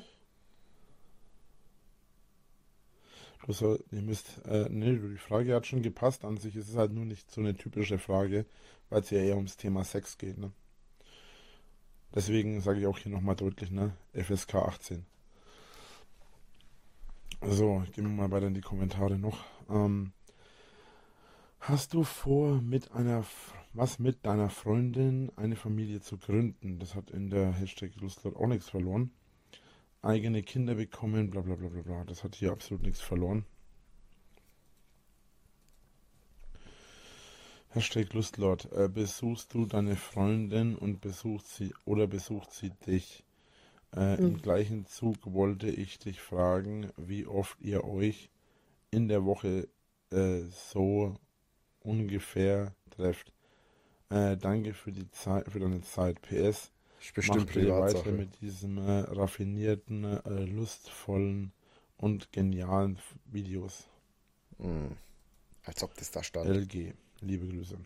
Ihr müsst, nee, die Frage hat schon gepasst an sich. Es ist halt nur nicht so eine typische Frage, weil es ja eher ums Thema Sex geht, ne? Deswegen sage ich auch hier nochmal deutlich, ne? FSK 18. So, gehen wir mal weiter in die Kommentare noch. Hast du vor, mit deiner Freundin eine Familie zu gründen? Das hat in der Hashtag Lustlord auch nichts verloren. Eigene Kinder bekommen, bla bla bla bla bla. Das hat hier absolut nichts verloren. Hashtag Lustlord. Besuchst du deine Freundin und besucht sie dich? Im gleichen Zug wollte ich dich fragen, wie oft ihr euch in der Woche so ungefähr trefft. Danke für deine Zeit. PS. Ist bestimmt Macht bitte weiter Privatsache. mit diesem raffinierten, lustvollen und genialen Videos. Als ob das da stand. LG. Liebe Grüße.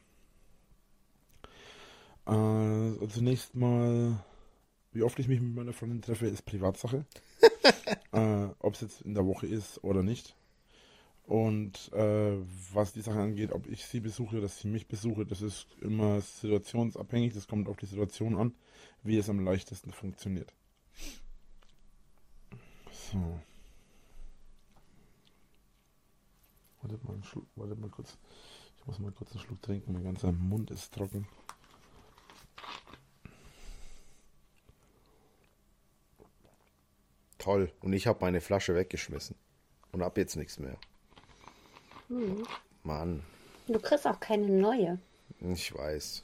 Zunächst mal, wie oft ich mich mit meiner Freundin treffe, ist Privatsache. Ob es jetzt in der Woche ist oder nicht. Und was die Sache angeht, ob ich sie besuche oder sie mich besuche, das ist immer situationsabhängig. Das kommt auf die Situation an, wie es am leichtesten funktioniert. So. Wartet mal kurz. Ich muss mal kurz einen Schluck trinken. Mein ganzer Mund ist trocken. Toll. Und ich habe meine Flasche weggeschmissen. Und hab jetzt nichts mehr. Mann, Du kriegst auch keine neue. ich weiß.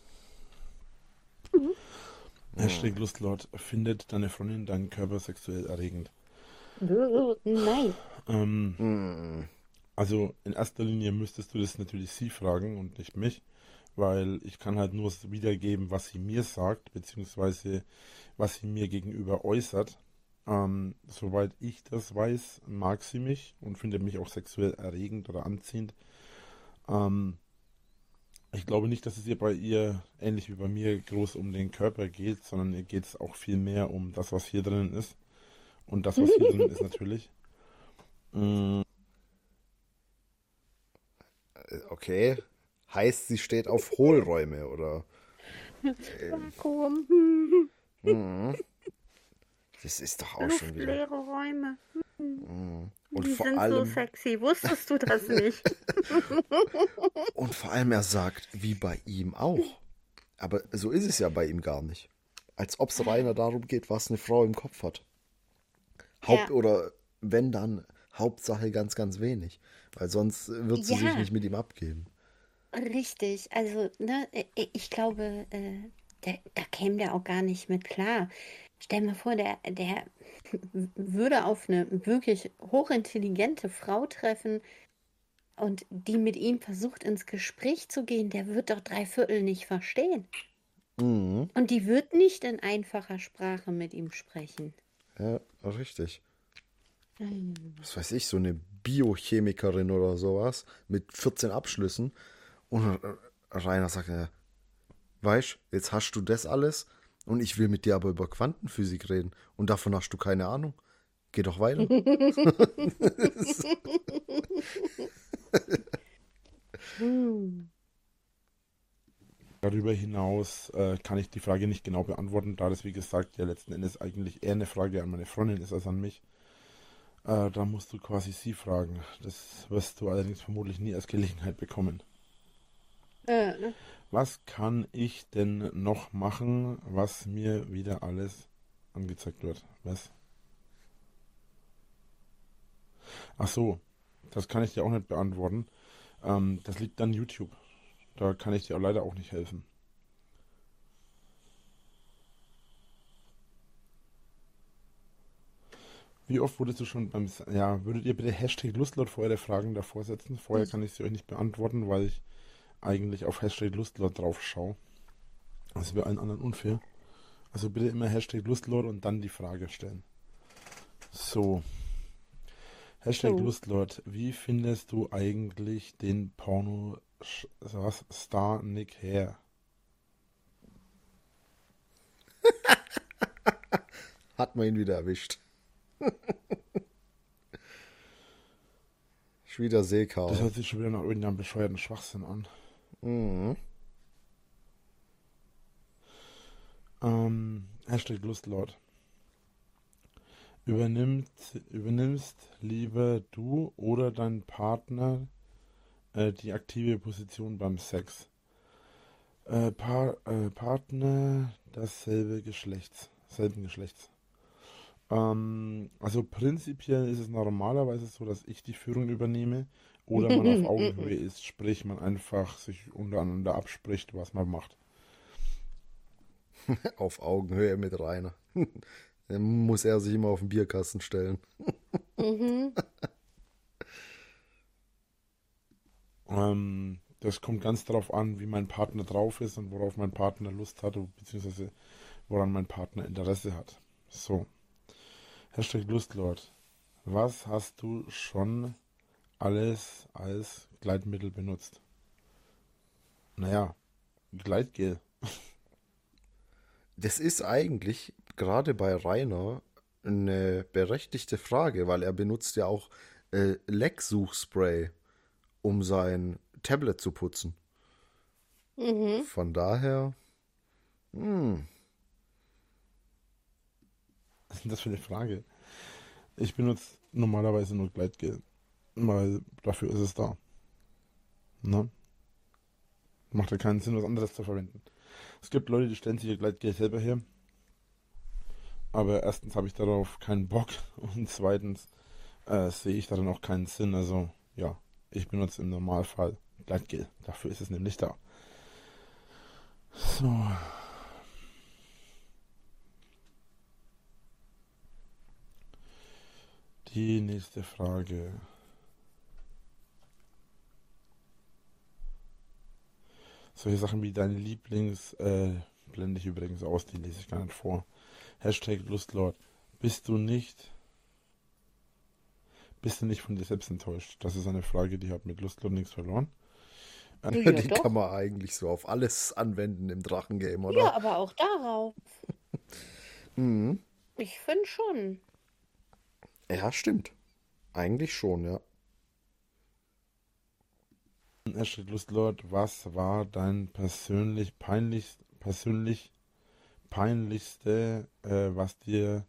Hashtag Lustlord. Findet deine Freundin deinen Körper sexuell erregend? Nein. Also in erster Linie müsstest du das natürlich sie fragen und nicht mich, weil ich kann halt nur wiedergeben, was sie mir sagt, beziehungsweise was sie mir gegenüber äußert. Soweit ich das weiß, mag sie mich und findet mich auch sexuell erregend oder anziehend. Ich glaube nicht, dass es bei ihr, ähnlich wie bei mir, groß um den Körper geht, sondern ihr geht es auch viel mehr um das, was hier drinnen ist. Und das, was hier drinnen ist, natürlich. Okay. Heißt, sie steht auf Hohlräume, oder? Vakuum. Das ist doch auch schon wieder. Luftleere Räume. Und Die vor sind so allem, sexy. Wusstest du das nicht? er sagt, wie bei ihm auch. Aber so ist es ja bei ihm gar nicht. Als ob es reiner darum geht, was eine Frau im Kopf hat. Ja. Oder wenn dann, Hauptsache ganz, ganz wenig. Weil sonst wird sie sich Ja. nicht mit ihm abgeben. Richtig. Also, ne, ich glaube, da käme der auch gar nicht mit klar. Stell mir vor, der würde auf eine wirklich hochintelligente Frau treffen und die mit ihm versucht ins Gespräch zu gehen, der wird doch 3/4 nicht verstehen. Mhm. Und die wird nicht in einfacher Sprache mit ihm sprechen. Ja, richtig. Was weiß ich, so eine Biochemikerin oder sowas mit 14 Abschlüssen. Und Rainer sagt, weißt, jetzt hast du das alles und ich will mit dir aber über Quantenphysik reden und davon hast du keine Ahnung. Geh doch weiter. Darüber hinaus kann ich die Frage nicht genau beantworten, da das, wie gesagt, ja letzten Endes eigentlich eher eine Frage an meine Freundin ist als an mich. Da musst du quasi sie fragen. Das wirst du allerdings vermutlich nie als Gelegenheit bekommen. Was kann ich denn noch machen, was mir wieder alles angezeigt wird? Was? Ach so, das kann ich dir auch nicht beantworten. Das liegt an YouTube. Da kann ich dir leider auch nicht helfen. Wie oft wurdest du schon Ja, würdet ihr bitte Hashtag Lustlord vor eure Fragen davor setzen? Vorher kann ich sie euch nicht beantworten, weil ich eigentlich auf Hashtag Lustlord drauf schaue. Das wäre allen anderen unfair. Also bitte immer Hashtag Lustlord und dann die Frage stellen. So. Hashtag Lustlord, wie findest du eigentlich den Porno-Star Nick Hare? Hat man ihn wieder erwischt. Ist wieder Das Seekarl. hört sich schon wieder nach irgendeinem bescheuerten Schwachsinn an. Mhm. Hashtag Lustlord. Übernimmst lieber du oder dein Partner Die aktive Position beim Sex. Partner selben Geschlechts. Also prinzipiell ist es normalerweise so, dass ich die Führung übernehme oder man auf Augenhöhe ist, sprich man einfach sich untereinander abspricht, was man macht. Auf Augenhöhe mit Rainer. Dann muss er sich immer auf den Bierkasten stellen. Das kommt ganz darauf an, wie mein Partner drauf ist und worauf mein Partner Lust hat, beziehungsweise woran mein Partner Interesse hat. So. Hashtag Lustlord. Was hast du schon alles als Gleitmittel benutzt? Naja, Gleitgel. Das ist eigentlich gerade bei Rainer eine berechtigte Frage, weil er benutzt ja auch Lecksuchspray, um sein Tablet zu putzen. Von daher, Was ist denn das für eine Frage? Ich benutze normalerweise nur Gleitgel, weil dafür ist es da. Ne? Macht ja keinen Sinn, was anderes zu verwenden. Es gibt Leute, die stellen sich ihr Gleitgel selber her. Aber erstens habe ich darauf keinen Bock und zweitens sehe ich darin auch keinen Sinn. Also ja, ich benutze im Normalfall Gleitgel. Dafür ist es nämlich da. So. Die nächste Frage. Solche Sachen wie deine blende ich übrigens aus, die lese ich gar nicht vor. Hashtag Lustlord. Bist du nicht von dir selbst enttäuscht? Das ist eine Frage, die hat mit Lustlord nichts verloren. Ja, die doch. kann man eigentlich so auf alles anwenden im Drachengame, oder? Ja, aber auch darauf. Mhm. Ich finde schon. Ja, stimmt. Eigentlich schon, ja. Hashtag Lustlord, was war dein peinlichste, was dir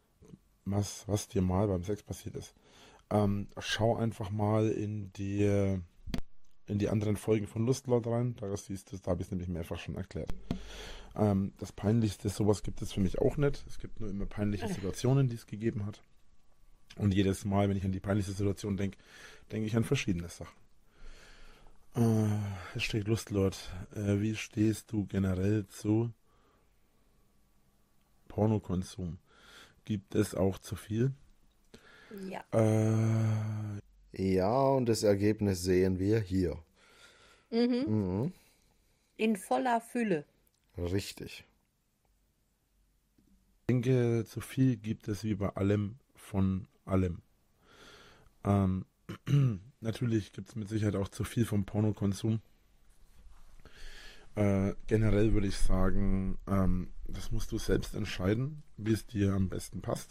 mal beim Sex passiert ist? Schau einfach mal in die anderen Folgen von Lustlord rein, da habe ich es nämlich mehrfach schon erklärt. Das Peinlichste, sowas gibt es für mich auch nicht. Es gibt nur immer peinliche Situationen, die es gegeben hat. Und jedes Mal, wenn ich an die peinlichste Situation denke ich an verschiedene Sachen. Hashtag Lustlord. Wie stehst du generell zu Pornokonsum? Gibt es auch zu viel? Ja. Ja, und das Ergebnis sehen wir hier. Mhm. In voller Fülle. Richtig. Ich denke, zu viel gibt es wie bei allem von allem. Natürlich gibt es mit Sicherheit auch zu viel vom Pornokonsum. Generell würde ich sagen, das musst du selbst entscheiden, wie es dir am besten passt.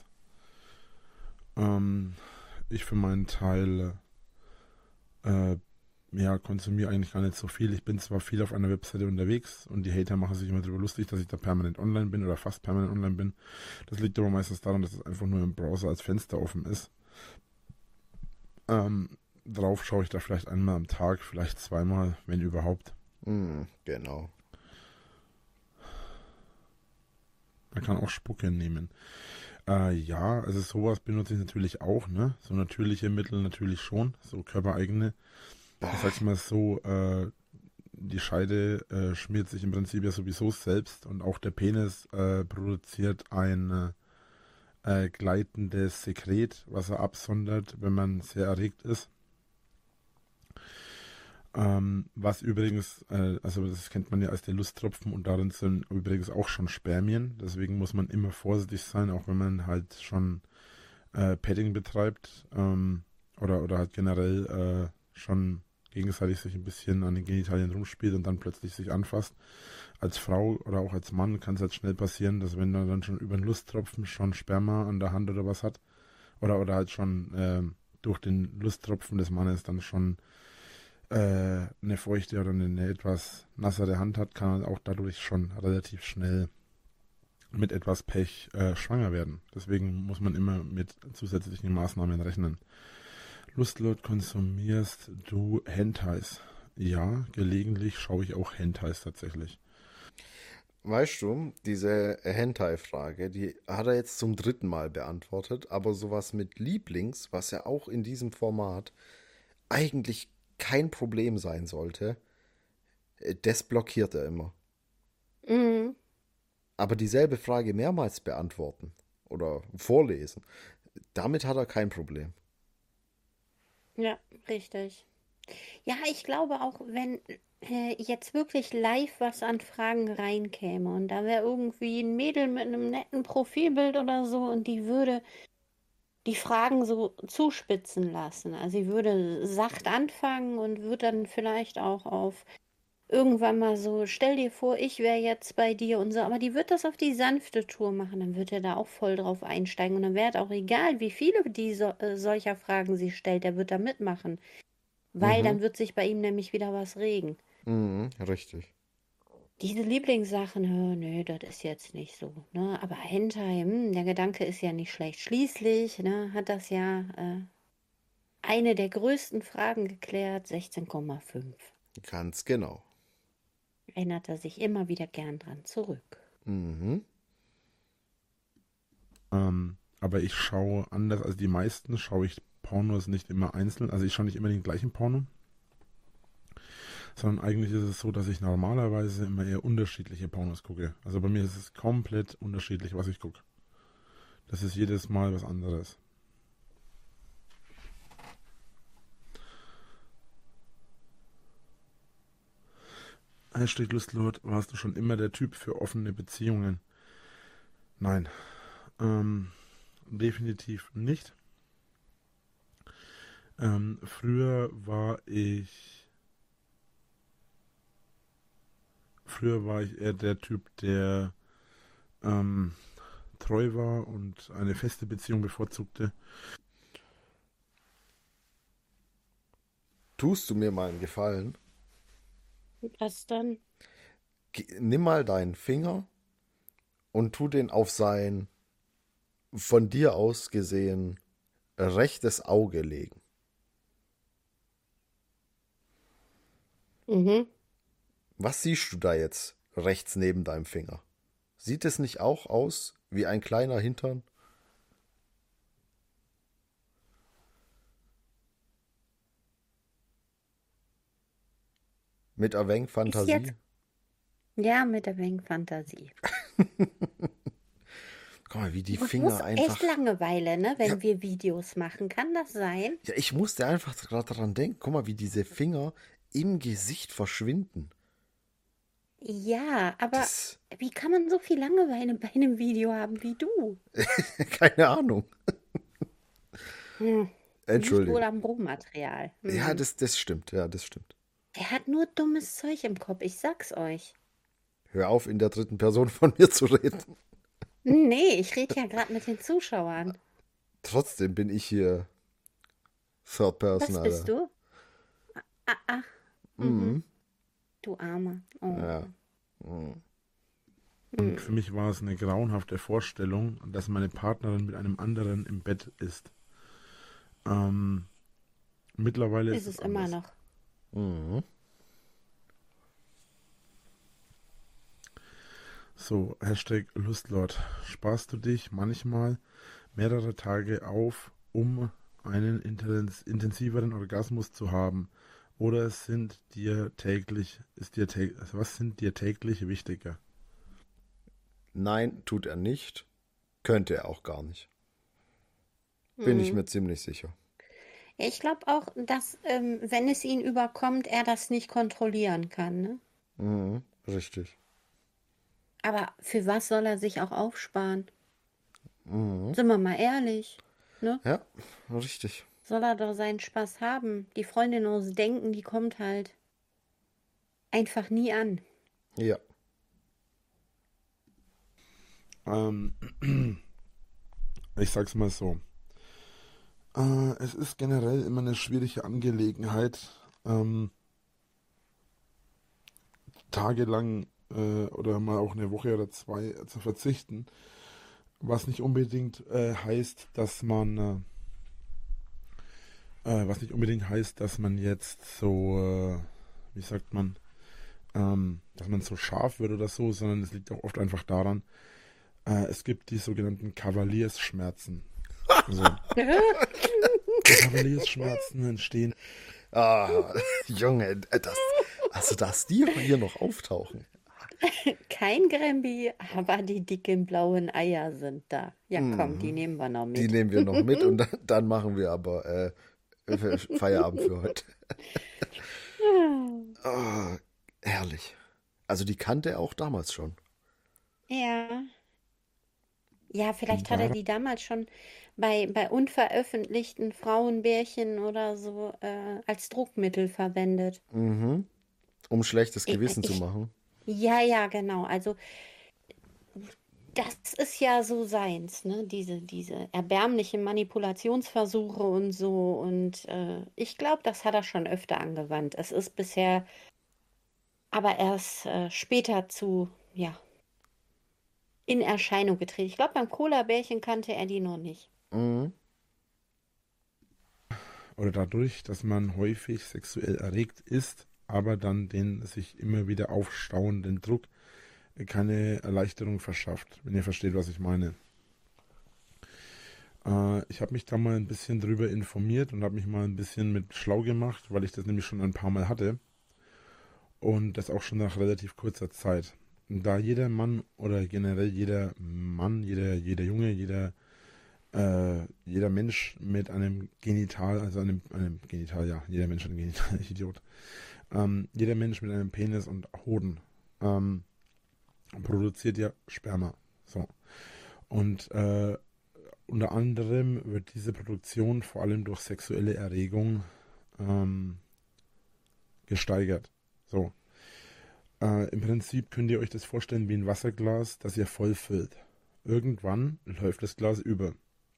Ich für meinen Teil konsumiere eigentlich gar nicht so viel. Ich bin zwar viel auf einer Webseite unterwegs und die Hater machen sich immer darüber lustig, dass ich da permanent online bin oder fast permanent online bin. Das liegt aber meistens daran, dass es einfach nur im Browser als Fenster offen ist. Drauf schaue ich da vielleicht einmal am Tag, vielleicht zweimal, wenn überhaupt. Genau. Man kann auch Spucke nehmen. Ja, also sowas benutze ich natürlich auch, ne? So natürliche Mittel natürlich schon, so körpereigene. Ich sag's mal so, die Scheide schmiert sich im Prinzip ja sowieso selbst und auch der Penis produziert ein gleitendes Sekret, was er absondert, wenn man sehr erregt ist. Was übrigens, also das kennt man ja als der Lusttropfen und darin sind übrigens auch schon Spermien. Deswegen muss man immer vorsichtig sein, auch wenn man halt schon Petting betreibt oder halt generell schon gegenseitig sich ein bisschen an den Genitalien rumspielt und dann plötzlich sich anfasst. Als Frau oder auch als Mann kann es halt schnell passieren, dass wenn man dann schon über den Lusttropfen schon Sperma an der Hand oder was hat oder halt schon durch den Lusttropfen des Mannes dann schon eine feuchte oder eine etwas nassere Hand hat, kann man auch dadurch schon relativ schnell mit etwas Pech schwanger werden. Deswegen muss man immer mit zusätzlichen Maßnahmen rechnen. Lustlord, konsumierst du Hentais? Ja, gelegentlich schaue ich auch Hentais tatsächlich. Weißt du, diese Hentai-Frage, die hat er jetzt zum 3. Mal beantwortet, aber sowas mit Lieblings, was ja auch in diesem Format eigentlich kein Problem sein sollte, das blockiert er immer. Mhm. Aber dieselbe Frage mehrmals beantworten oder vorlesen, damit hat er kein Problem. Ja, richtig. Ja, ich glaube auch, wenn jetzt wirklich live was an Fragen reinkäme und da wäre irgendwie ein Mädel mit einem netten Profilbild oder so und die würde die Fragen so zuspitzen lassen. Also sie würde sacht anfangen und würde dann vielleicht auch auf irgendwann mal so, stell dir vor, ich wäre jetzt bei dir und so, aber die wird das auf die sanfte Tour machen, dann wird er da auch voll drauf einsteigen und dann wäre es auch egal, wie viele solcher Fragen sie stellt, der wird da mitmachen, weil Mhm. dann wird sich bei ihm nämlich wieder was regen. Mhm, richtig. Diese Lieblingssachen, nö, das ist jetzt nicht so, ne? Aber Hentai, der Gedanke ist ja nicht schlecht. Schließlich, ne, hat das ja eine der größten Fragen geklärt, 16,5. Ganz genau. Erinnert er sich immer wieder gern dran zurück. Mhm. Aber ich schaue anders als die meisten, schaue ich Pornos nicht immer einzeln. Also ich schaue nicht immer den gleichen Porno. Sondern eigentlich ist es so, dass ich normalerweise immer eher unterschiedliche Pornos gucke. Also bei mir ist es komplett unterschiedlich, was ich gucke. Das ist jedes Mal was anderes. Hashtag Lustlord, warst du schon immer der Typ für offene Beziehungen? Nein, definitiv nicht. Früher war ich eher der Typ, der treu war und eine feste Beziehung bevorzugte. Tust du mir mal einen Gefallen? Was dann? Nimm mal deinen Finger und tu den auf sein von dir aus gesehen rechtes Auge legen. Mhm. Was siehst du da jetzt rechts neben deinem Finger? Sieht es nicht auch aus wie ein kleiner Hintern? Mit ein wenig Ist Fantasie? jetzt, ja, mit der wenig Fantasie. Guck mal, wie die Du Finger hast einfach. echt Langeweile, ne, Ja, wenn wir Videos machen. Kann das sein? ja, ich musste einfach gerade daran denken. Guck mal, wie diese Finger im Gesicht verschwinden. Ja, aber Das. wie kann man so viel Langeweile bei einem Video haben wie du? Keine Ahnung. Hm. Liegt wohl Entschuldigung. am Rohmaterial. Ja, das stimmt. Ja, das stimmt. Der hat nur dummes Zeug im Kopf, ich sag's euch. Hör auf, in der 3. Person von mir zu reden. Nee, ich rede ja gerade mit den Zuschauern. Trotzdem bin ich hier Third Person, Was bist Alter. du? Ach, Mhm. du Armer. Oh. Ja. Mhm. Und für mich war es eine grauenhafte Vorstellung, dass meine Partnerin mit einem anderen im Bett ist. Mittlerweile Ist ist es es immer anders. noch. Mhm. So, Hashtag Lustlord. Sparst du dich manchmal mehrere Tage auf, um einen intensiveren Orgasmus zu haben? Oder was sind dir täglich wichtiger? Nein, tut er nicht. Könnte er auch gar nicht. Bin ich Mhm. mir ziemlich sicher. Ich glaube auch, dass, wenn es ihn überkommt, er das nicht kontrollieren kann. Ne? Mhm. Richtig. Aber für was soll er sich auch aufsparen? Mhm. Sind wir mal ehrlich. Ne? Ja, richtig. Soll er doch seinen Spaß haben. Die Freundin aus Denken, die kommt halt einfach nie an. Ja. Ähm, ich sag's mal so. Es ist generell immer eine schwierige Angelegenheit, tagelang oder mal auch eine Woche oder zwei zu verzichten, was nicht unbedingt heißt, dass man Was nicht unbedingt heißt, dass man jetzt so, wie sagt man, dass man so scharf wird oder so, sondern es liegt auch oft einfach daran, es gibt die sogenannten Kavaliersschmerzen. Also, Kavaliersschmerzen entstehen. Ah, Junge, dass die hier noch auftauchen. Kein Gramby, aber die dicken blauen Eier sind da. Ja, komm, die nehmen wir noch Die mit. nehmen wir noch mit und dann machen wir aber Feierabend für heute. Oh, herrlich. Also die kannte er auch damals schon. Ja. Ja, vielleicht hat er die damals schon bei unveröffentlichten Frauenbärchen oder so als Druckmittel verwendet. Mhm. Um schlechtes Gewissen zu Ich- machen. Ja, genau. Also das ist ja so seins, ne? Diese erbärmlichen Manipulationsversuche und so. Und ich glaube, das hat er schon öfter angewandt. Es ist bisher aber erst später in Erscheinung getreten. Ich glaube, beim Cola-Bärchen kannte er die noch nicht. Mhm. Oder dadurch, dass man häufig sexuell erregt ist, aber dann den sich immer wieder aufstauenden Druck keine Erleichterung verschafft, wenn ihr versteht, was ich meine. Ich habe mich da mal ein bisschen drüber informiert und habe mich mal ein bisschen mit schlau gemacht, weil ich das nämlich schon ein paar Mal hatte und das auch schon nach relativ kurzer Zeit. Da jeder Mann oder generell jeder Mann, jeder Junge, jeder Mensch mit einem Genital, also einem Genital, ja, jeder Mensch hat ein Genital, ich Idiot. Jeder Mensch mit einem Penis und Hoden produziert ja Sperma. So. Und unter anderem wird diese Produktion vor allem durch sexuelle Erregung gesteigert. So. Im Prinzip könnt ihr euch das vorstellen wie ein Wasserglas, das ihr voll füllt. Irgendwann läuft das Glas über.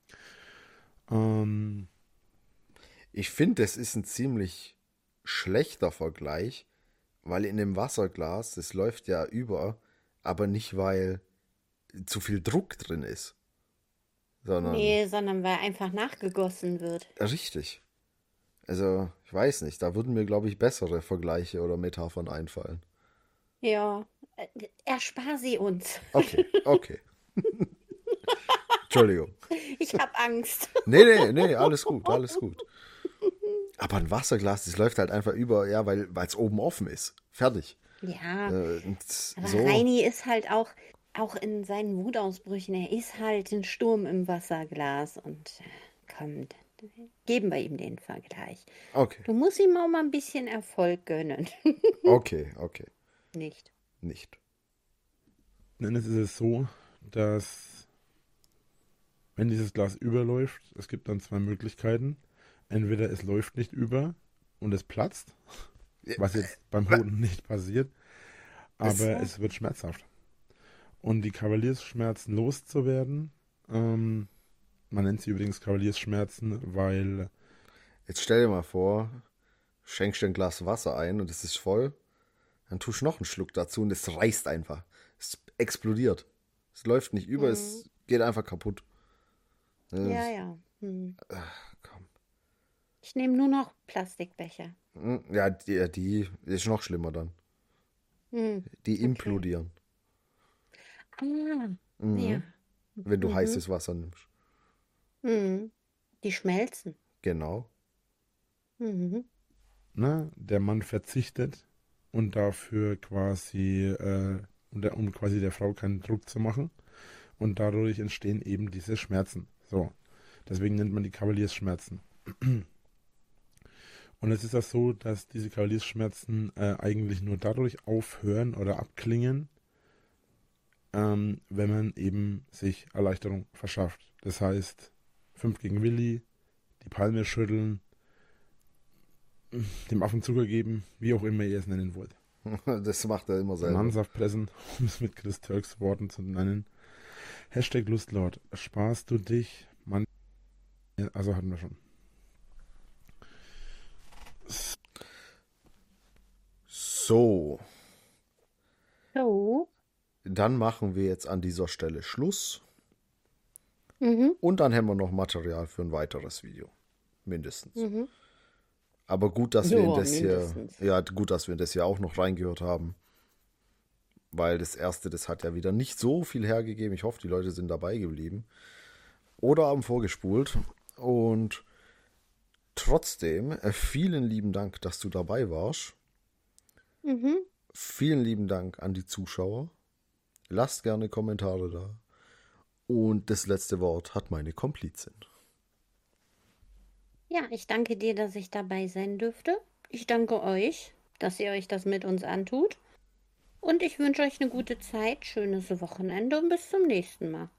Ich finde, das ist ein ziemlich schlechter Vergleich, weil in dem Wasserglas, das läuft ja über, aber nicht, weil zu viel Druck drin ist, sondern Nee, sondern weil einfach nachgegossen wird. richtig. Also, ich weiß nicht, da würden mir, glaube ich, bessere Vergleiche oder Metaphern einfallen. Ja, erspar sie uns. Okay. Entschuldigung. Ich habe Angst. Nee, alles gut. Aber ein Wasserglas, das läuft halt einfach über, ja, weil es oben offen ist. Fertig. Ja, Und aber so, Reini ist halt auch in seinen Wutausbrüchen, er ist halt ein Sturm im Wasserglas und komm, geben wir ihm den Vergleich. okay, Du musst ihm auch mal ein bisschen Erfolg gönnen. okay, Nicht. nicht. Denn es ist so, dass wenn dieses Glas überläuft, es gibt dann zwei Möglichkeiten. Entweder es läuft nicht über und es platzt, was jetzt beim Hoden nicht passiert, aber es wird schmerzhaft. Und die Kavaliersschmerzen loszuwerden, man nennt sie übrigens Kavaliersschmerzen, weil Jetzt stell dir mal vor, schenkst dir ein Glas Wasser ein und es ist voll, dann tust du noch einen Schluck dazu und es reißt einfach. Es explodiert. Es läuft nicht über, es geht einfach kaputt. Ja. Komm. Ich nehme nur noch Plastikbecher. Ja, die ist noch schlimmer dann. Die implodieren, Ah, Mhm. ja. wenn du heißes Wasser nimmst. Die schmelzen. Genau. der Mann verzichtet und dafür quasi, um quasi der Frau keinen Druck zu machen. Und dadurch entstehen eben diese Schmerzen. So. Deswegen nennt man die Kavaliersschmerzen. Und es ist das so, dass diese Kavaliersschmerzen eigentlich nur dadurch aufhören oder abklingen, wenn man eben sich Erleichterung verschafft. Das heißt, 5 gegen Willi, die Palme schütteln, dem Affen Zucker geben, wie auch immer ihr es nennen wollt. Das macht er immer selber. Bananensaft pressen, um es mit Chris Turks Worten zu nennen. Hashtag Lustlord. Sparst du dich? Mann. Also hatten wir schon. So, So. dann machen wir jetzt an dieser Stelle Schluss. Mhm. Und dann haben wir noch Material für ein weiteres Video. mindestens. Mhm. Aber gut, dass wir in Ja, das hier, mindestens. ja, gut, dass wir in das hier auch noch reingehört haben. Weil das erste, das hat ja wieder nicht so viel hergegeben. Ich hoffe, die Leute sind dabei geblieben. Oder haben vorgespult. Und trotzdem, vielen lieben Dank, dass du dabei warst. Mhm. Vielen lieben Dank an die Zuschauer. Lasst gerne Kommentare da. Und das letzte Wort hat meine Komplizin. Ja, ich danke dir, dass ich dabei sein dürfte. Ich danke euch, dass ihr euch das mit uns antut. Und ich wünsche euch eine gute Zeit, schönes Wochenende und bis zum nächsten Mal.